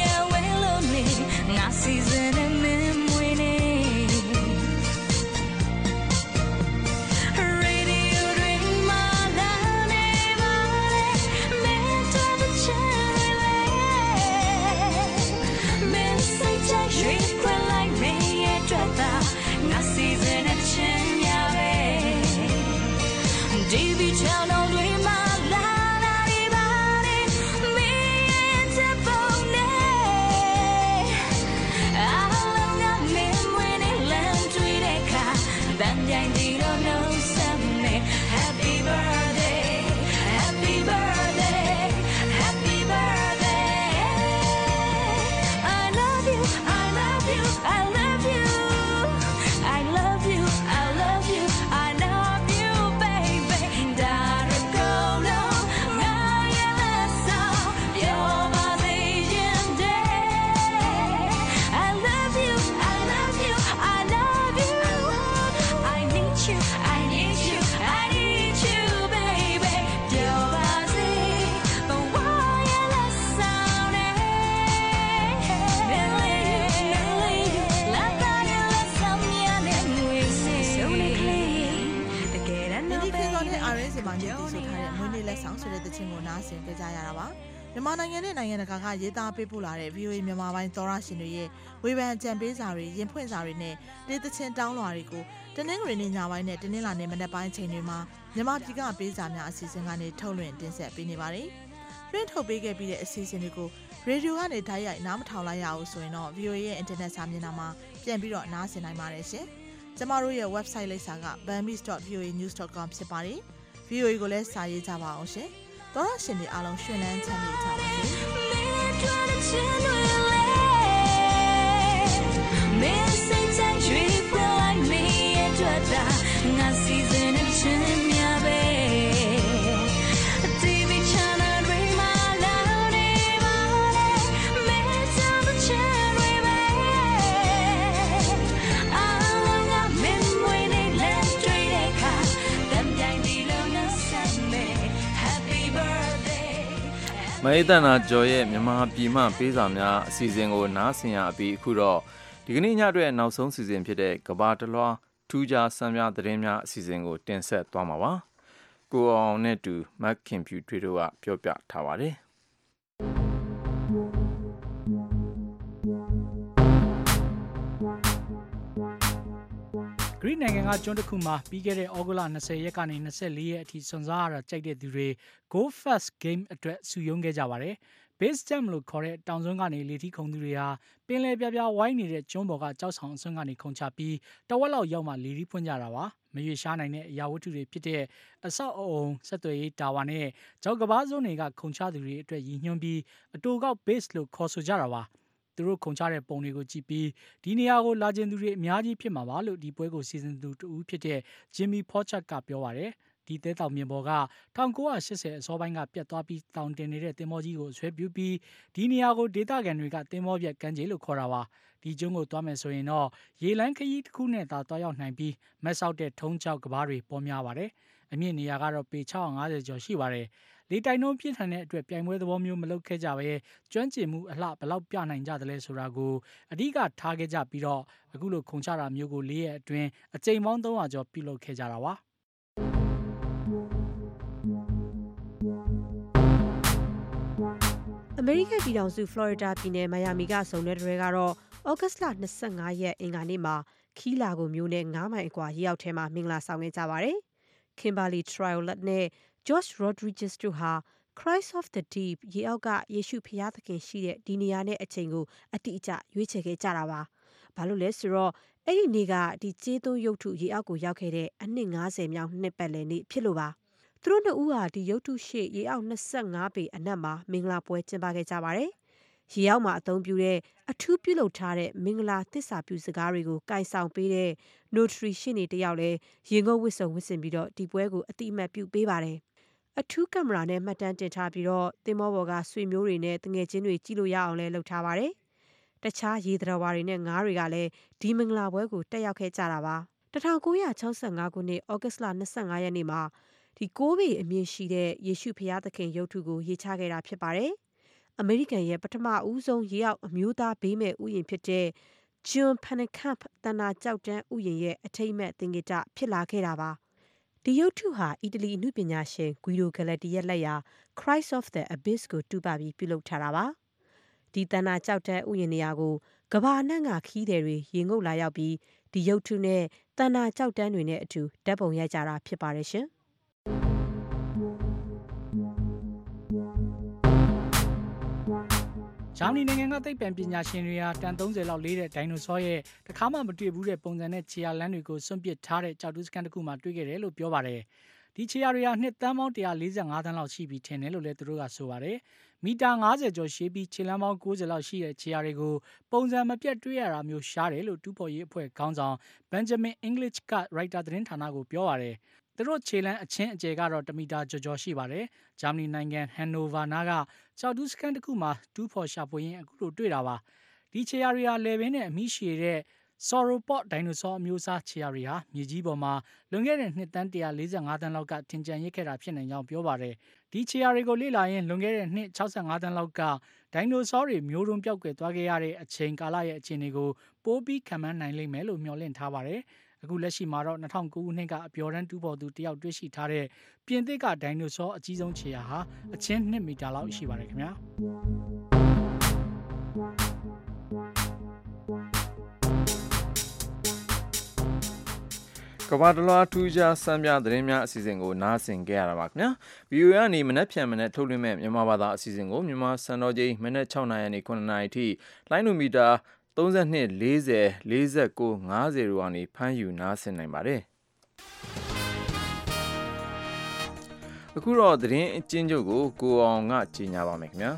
Then yang di lo no same. Happy birthday, happy birthday, happy birthday. I love you, I love you, I love you. I love you, I love you, I love you, baby. Dara go no, ngaya lesa, yo ma Asian day. I love you, I love you, I love you. I need you, I need you, I need you, baby. Yo ma si, but why you lesa ne? Really, really, la la la lesa miane we say. So clean, the get and ဒီခေတ်သောနဲ့ R S မှာညတည်ဆိုထားတဲ့မွေးနေ့လက်ဆောင်ဆိုတဲ့တခြင်းကိုနားဆင်ကြကြရတာပါမြန်မာနိုင်ငံနဲ့နိုင်ငံတကာကရေးသားပေးပို့လာတဲ့ V O A မြန်မာပိုင်းသောရရှင်တွေရဲ့ဝေဖန်ကြံပေးစာတွေရင်ဖွင့်စာတွေနဲ့တေးသချင်းတောင်းလွှာတွေကိုတနင်္ဂနွေနေ့ညပိုင်းနဲ့တနင်္လာနေ့မနက်ပိုင်းချိန်တွေမှာမြန်မာပြည်ကပေးစာများအစီအစဉ်ကနေထုတ်လွှင့်တင်ဆက်ပေးနေပါတယ်။လွှင့်ထုတ်ပေးခဲ့ပြီးတဲ့အစီအစဉ်တွေကိုရေဒီယိုကနေဓာတ်ရိုက်နားမထောင်လိုက်ရအောင်ဆိုရင်တော့ V O A ရဲ့ internet စာမျက်နှာမှာပြန်ပြီးတော့နားဆင်နိုင်ပါတယ်ရှင်။ကျမတို့ရဲ့ website လိပ်စာက bambis dot voa news dot com ဖြစ်ပါတယ်။ V O A ကိုလည်းစာရေးကြပါအောင်ရှင်။သောရရှင်တွေအားလုံးရှင်လန်းချမ်းမြေ့ကြပါစေ။ Missing time, treat feel like me, and Twitter. Not season and chin, yeah, babe. T V channel, dream my love, miss on the chin, babe. I'm not been waiting, let's trade a car. Them young dealer, no send me. Happy birthday. မအေးတန်နာကျော်ရဲ့မြန်မာပြည်မှပေးစာများအစီအစဉ်ကိုနားဆင်ရပြီးအခုတော့ဒီကနေ့ညအတွက်နောက်ဆုံးစီစဉ်ဖြစ်တဲ့ကဘာတလွှာထူးခြားစံပြသတင်းများအစီအစဉ်ကိုတင်ဆက်သွားမှာပါကိုအောင်နဲ့တူမက်ခင်ဖြူထွေးတို့ကပြောပြထားပါတယ်ဂရိနိုင်ငံကကျွန်းတစ်ခုမှာပြီးခဲ့တဲ့ဩဂုတ်လ၂၀ရက်ကနေ၂၄ရက်အထိစွန့်စားရတာကြိုက်တဲ့သူတွေ Go Fast Game အတွက်စုရုံးခဲ့ကြပါတယ်။ Base Jump လို့ခေါ်တဲ့တောင်စွန်းကနေလေထီးခုန်သူတွေဟာပင်လယ်ပြပြဝိုင်းနေတဲ့ကျွန်းပေါ်ကကြောက်ဆောင်အစွန်းကနေခုန်ချပြီးတဝက်လောက်ရောက်မှလေထီးဖွင့်ကြတာပါ။မရွေရှားနိုင်တဲ့အရာဝတ္ထုတွေဖြစ်တဲ့အဆောက်အအုံဆက်သွယ်ရေးတာဝါနဲ့ကြောက်ကဘားစွန်းတွေကခုန်ချသူတွေအတွက်ရည်ညွှန်းပြီးအတူကောက် Base လို့ခေါ်ဆိုကြတာပါ။သူတို့ခုန်ချတဲ့ပုံတွေကိုကြည့်ပြီးဒီနေရာကိုလာကျင်သူတွေအများကြီးဖြစ်မှာပါလို့ဒီပွဲကိုစီစဉ်သူတူဖြစ်တဲ့ Jimmy Pochak ကပြောပါတယ်။ဒီသဲတောင်မြင်ပေါ်က၁၉၈၀အစောပိုင်းကပြတ်သွားပြီးတောင်တင်နေတဲ့သင်္ဘောကြီးကိုဆွဲပြုပြီးဒီနေရာကိုဒေသခံတွေကသင်္ဘောပြက်ကမ်းခြေလို့ခေါ်တာပါ။ဒီကျွန်းကိုသွားမယ်ဆိုရင်တော့ရေလမ်းခရီးတစ်ခုနဲ့သာသွားရောက်နိုင်ပြီးမက်ဆောက်တဲ့ထုံးချောက်ကဘာတွေပေါ်များပါတယ်။အမြင့်နေရာကတော့ပေ၆၅၀ကျော်ရှိပါတယ်။လေတိုင်နှုန်းပြင်းထန်တဲ့အတွက်ပြိုင်ပွဲသဘောမျိုးမလုပ်ခဲ့ကြပဲကျွမ်းကျင်မှုအလှဘယ်လောက်ပြနိုင်ကြသလဲဆိုတာကိုအဓိကထားခဲ့ကြပြီးတော့အခုလိုခုန်ချတာမျိုးကို၄ရက်အတွင်းအကြိမ်ပေါင်း၃၀၀ကျော်ပြုလုပ်ခဲ့ကြတာပါအမေရိကန်ပြည်ထောင်စုဖလော်ရီဒါပြည်နယ်မိုင်ယာမီကစုံတဲ့တွေကတော့ဩဂတ်စ်လ၂၅ရက်အင်္ဂါနေ့မှာခီလာကိုမျိုးနဲ့၅မိုင်အကွာရေအောက်ထဲမှာမင်္ဂလာဆောင်ခဲ့ကြပါတယ်။ Kimberly Triolet နဲ့ Josh Rodriguez တို့ဟာ Christ of the Deep ရေအောက်ကယေရှုဖျားသခင်ရှိတဲ့ဒီနေရာနဲ့အချိန်ကိုအတိအကျရွေးချယ်ခဲ့ကြတာပါ။ဘာလို့လဲဆိုတော့အဲ့ဒီနေ့ကဒီကျေးသွန်းရုပ်ထုရေအောက်ကိုရောက်ခဲ့တဲ့အနှစ်၅၀မြောက်နှစ်ပတ်လည်နေ့ဖြစ်လို့ပါ။သူတို့နှစ်ဦးဟာဒီရုပ်ထုရှေ့ရေအောက်၂၅ပေအနက်မှာမင်္ဂလာပွဲကျင်းပခဲ့ကြပါတယ်။ရေအောက်မှာအသုံးပြုတဲ့အထူးပြုလုပ်ထားတဲ့မင်္ဂလာသစ္စာပြုစကားတွေကိုကင်ဆောင်ပေးတဲ့ Notary ရှင်းနေတယောက်လဲရေငုပ်ဝစ်စုံဝစ်စင်ပြီးတော့ဒီပွဲကိုအတိအမှတ်ပြုပေးပါတယ်။အထူးကင်မရာနဲ့မှတ်တမ်းတင်ထားပြီးတော့သင်္ဘောပေါ်ကဆွေမျိုးတွေနဲ့တငယ်ချင်းတွေကြည့်လို့ရအောင်လဲလုပ်ထားပါတယ်။တခြားရေသတ္တဝါတွေနဲ့ငါးတွေကလည်းဒီမင်္ဂလာပွဲကိုတက်ရောက်ခဲ့ကြတာပါ။၁၉၆၅ခုနှစ်ဩဂတ်စ်လ၂၅ရက်နေ့မှာဒီ၉ပေအမြင့်ရှိတဲ့ယေရှုဖျားသခင်ရုပ်ထုကိုရေးချခဲ့တာဖြစ်ပါတယ်။အမေရိကန်ရဲ့ပထမဦးဆုံးရေအောက်အမျိုးသားဘေးမဲ့ဥယျာဉ်ဖြစ်တဲ့ John Pennekamp တန်နာကြောက်တန်းဥယျာဉ်ရဲ့အထိမ့်မဲ့သင်္ကေတဖြစ်လာခဲ့တာပါ။ဒီရုပ်ထုဟာအီတလီအမှုပညာရှင် Guido Galati ရဲ့လက်ရာ Christ of the Abyss ကိုတူပါပြီးပြုလုပ်ထားတာပါ။ဒီတန်နာကြောက်တန်းဥယျာဉ်နေရာကိုကဘာအနှံ့ကခီးသည်တွေရေငုပ်လာရောက်ပြီးဒီရုပ်ထုနဲ့တန်နာကြောက်တန်းတွေနဲ့အတူဓာတ်ပုံရိုက်ကြတာဖြစ်ပါတယ်ရှင်။ဂျာမနီနိုင်ငံကသိပ္ပံပညာရှင်တွေဟာတန်သုံးဆယ်လောက်လေးတဲ့ဒိုင်နိုဆောရဲ့တခါမှမတွေ့ဘူးတဲ့ပုံစံနဲ့ခြေရလမ်းတွေကိုစွန့်ပစ်ထားတဲ့ကြောက်တူးစကန်တစ်ခုမှတွေ့ခဲ့တယ်လို့ပြောပါတယ်။ဒီခြေရတွေဟာနှစ်သန်းပေါင်းone hundred forty-fiveသန်းလောက်ရှိပြီထင်တယ်လို့လည်းသူတို့ကဆိုပါတယ်။မီတာninetyကျော်ရှည်ပြီးခြေလမ်းပေါင်းninetyလောက်ရှိတဲ့ခြေရတွေကိုပုံစံမပြတ်တွေ့ရတာမျိုးရှားတယ်လို့တူးဖော်ရေးအဖွဲ့ခေါင်းဆောင် Benjamin English က Reuters သတင်းဌာနကိုပြောပါတယ်။သူတို့ခြေလမ်းအချင်းအကျယ်ကတော့oneမီတာကျော်ကျော်ရှိပါတယ်။ဂျာမနီနိုင်ငံဟန်နိုဗာနာကကြောက်တူးစကန်တစ်ခုမှာတူးဖော်ရှာဖွေရင်းအခုလိုတွေ့တာပါ။ဒီခြေရတွေဟာလေပင်နဲ့အမိရှည်တဲ့ Sauropod ဒိုင်နိုဆောအမျိုးအစားခြေရတွေဟာမြေကြီးပေါ်မှာလွန်ခဲ့တဲ့နှစ်သန်းone hundred forty-fiveသန်းလောက်ကထင်ကျန်ရစ်ခဲ့တာဖြစ်နိုင်ကြောင်းပြောပါတယ်။ဒီခြေရတွေကိုလေ့လာရင်လွန်ခဲ့တဲ့နှစ်sixty-fiveသန်းလောက်ကဒိုင်နိုဆောတွေမျိုးတုံးပြောက်ကွယ်သွားခဲ့ရတဲ့အချိန်ကာလရဲ့အခြေအနေကိုပိုပြီးခံမှန်းနိုင်လိမ့်မယ်လို့မျှော်လင့်ထားပါတယ်။အခုလက်ရှိမှာတော့two thousand nineခုနှစ်ကအပျော်တမ်းတူးဖော်သူတယောက်တွေ့ရှိထားတဲ့ပြင်သစ်ကဒိုင်နိုဆောအကြီးဆုံးခြေရဟာအချင်းtwoမီတာလောက်ရှိပါတယ်ခင်ဗျာ။ကမ္ဘာတလွှားထူးခြားစံပြသတင်းများအစီအစဉ်ကိုနားဆင်ကြရတာပါခင်ဗျာ ဗီအိုအေ ကနေမနက်ဖြန်မနက်ထုတ်လွှင့်မဲ့မြန်မာဘာသာအစီအစဉ်ကိုမြန်မာစံတော်ချိန်မနက်sixနာရီကနေnineနာရီထိလိုင်းနိုမီတာthirty-two, forty, forty-nine, fiftyတို့ကနေဖမ်းယူနားဆင်နိုင်ပါတယ်အခုတော့သတင်းအကျဉ်းချုပ်ကိုကိုအောင်ကကြီးညာပါမယ်ခင်ဗျာ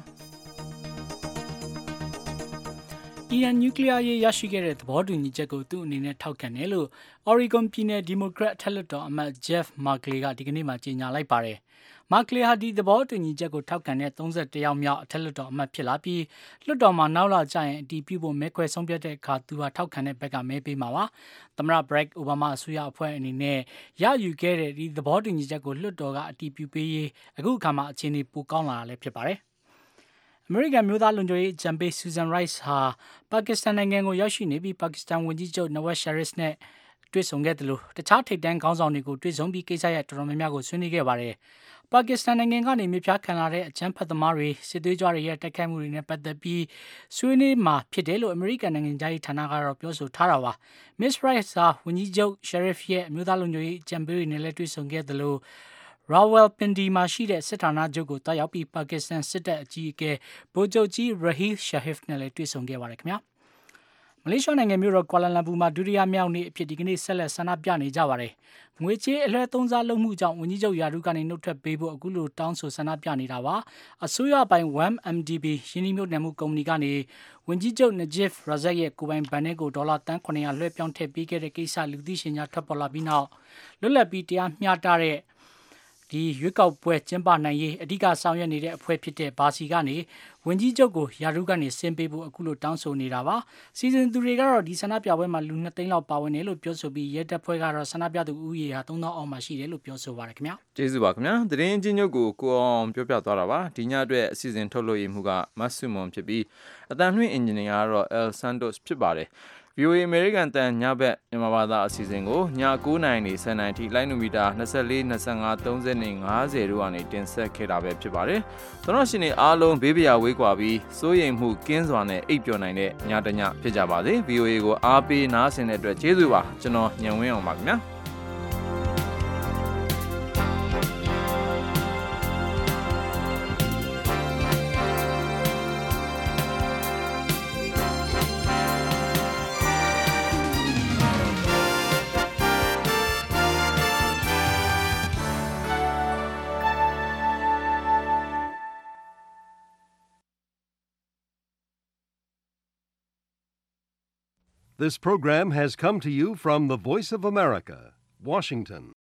အီရန်နျူကလ িয়ার ရေးရရှိခဲ့တဲ့သဘောတူညီချက်ကိုသူ့အနေနဲ့ထောက်ခံတယ်လို့ Oregon ပြည်နယ်ဒီမိုကရက်အထက်လွှတ်တော်အမတ် Jeff Merkley ကဒီကနေ့မှကြေညာလိုက်ပါတယ်။ Merkley ဟာဒီသဘောတူညီချက်ကိုထောက်ခံတဲ့thirty-oneယောက်မြောက်အထက်လွှတ်တော်အမတ်ဖြစ်လာပြီးလွှတ်တော်မှာနောက်လာကျရင်အတည်ပြုဖို့မဲခွဲဆုံးဖြတ်တဲ့အခါသူဟာထောက်ခံတဲ့ဘက်ကမဲပေးမှာပါ။သမ္မတ Barack Obama အစိုးရအဖွဲ့အနေနဲ့ရယူခဲ့တဲ့ဒီသဘောတူညီချက်ကိုလွှတ်တော်ကအတည်ပြုပေးရေးအခုအခါမှာအခြေအနေပိုကောင်းလာတာလည်းဖြစ်ပါတယ်။အမေရိကန်မျိုးသားလုံခြုံရေးအကြံပေး Susan Rice ဟာပါကစ္စတန်နိုင်ငံကိုရောက်ရှိနေပြီးပါကစ္စတန်ဝန်ကြီးချုပ် Nawaz Sharif နဲ့တွေ့ဆုံခဲ့တယ်လို့တခြားထိပ်တန်းခေါင်းဆောင်တွေကိုတွေ့ဆုံပြီးကိစ္စရပ်တော်တော်များများကိုဆွေးနွေးခဲ့ပါတယ်။ပါကစ္စတန်နိုင်ငံကနေမြေပြားခံလာတဲ့အကြမ်းဖက်သမားတွေစစ်သွေးကြွတွေရဲ့တိုက်ခိုက်မှုတွေနဲ့ပတ်သက်ပြီးဆွေးနွေးမှာဖြစ်တယ်လို့အမေရိကန်နိုင်ငံသားရေးဌာနကတော့ပြောဆိုထားတာပါ။ Miss Rice ဟာဝန်ကြီးချုပ် Sharif ရဲ့အမျိုးသားလုံခြုံရေးအကြံပေးတွေနဲ့လည်းတွေ့ဆုံခဲ့တယ်လို့Rawalpindi မှာရှိတဲ့စစ်ဌာနချုပ်ကိုတွားရောက်ပြီးပါကစ္စတန်စစ်တပ်အကြီးအကဲဗိုလ်ချုပ်ကြီး Raheel Shahif နဲ့လည်းတွေ့ဆုံခဲ့ပါတယ်ခင်ဗျာ။မလေးရှားနိုင်ငံမြို့တော်ကွာလာလမ်ပူမှာဒုတိယမြောက်နေ့အဖြစ်ဒီကနေ့ဆက်လက်ဆန္ဒပြနေကြပါတယ်။ငွေကြေးအလွှဲသုံးစားလုပ်မှုကြောင့်ဝန်ကြီးချုပ်ရာထူးကနေနှုတ်ထွက်ပေးဖို့အခုလိုတောင်းဆိုဆန္ဒပြနေတာပါ။အစိုးရပိုင် one M D B ရင်းနှီးမြှုပ်နှံမှုကုမ္ပဏီကနေဝန်ကြီးချုပ် Najib Razak ရဲ့ကိုယ်ပိုင်ဘဏ်ထဲကိုဒေါ်လာသန်းseven hundredလွှဲပြောင်းထည့်ပေးခဲ့တဲ့ကိစ္စလူသိရှင်ကြားထွက်ပေါ်လာပြီးနောက်လွတ်လပ်ပြီးတရားမျှတတဲ့ဒီရွေးကောက်ပွဲကျင်းပနိုင်ရေးအဓိကဆောင်ရွက်နေတဲ့အဖွဲ့ဖြစ်တဲ့ဘာစီကနေဝန်ကြီးချုပ်ကိုရာထူးကနေဆင်းပေးဖို့အခုလိုတောင်းဆိုနေတာပါစီစဉ်သူတွေကတော့ဒီဆန္ဒပြပွဲမှာလူtwoသိန်းလောက်ပါဝင်တယ်လို့ပြောဆိုပြီးရဲတပ်ဖွဲ့ကတော့ဆန္ဒပြသူဦးရေဟာthree thousandအောက်မှာရှိတယ်လို့ပြောဆိုပါတယ်ခင်ဗျာကျေးဇူးပါခင်ဗျာသတင်းအချင်းချုပ်ကိုကိုအောင်ပြောပြသွားတာပါဒီညအတွက်အစီအစဉ်ထုတ်လို့ရမှုကမတ်ဆုမွန်ဖြစ်ပြီးအတန်လွှင့်အင်ဂျင်နီယာကတော့ El Santos ဖြစ်ပါတယ်ဗီအိုအေ American တန်ညဘက်မြန်မာဘာသာအစီအစဉ်ကိုညnineနာရီနေtenနာရီထိလိုင်းနိုမီတာtwenty-four, twenty-five, thirtyနဲ့fiftyတို့ကနေတင်ဆက်ခဲ့တာပဲဖြစ်ပါတယ်။သောရရှင်တွေအားလုံးဘေးပရာဝေးကွာပြီးစိုးရိမ်မှုကင်းစွာနဲ့အိပ်ပျော်နိုင်တဲ့ညတညဖြစ်ကြပါစေ။ ဗီအိုအေကိုအားပေးနားဆင်တဲ့အတွက်ကျေးဇူးပါ။ကျွန်တော်ညံဝင်းအောင်ပါခင်ဗျာ။ This program has come to you from the Voice of America, Washington.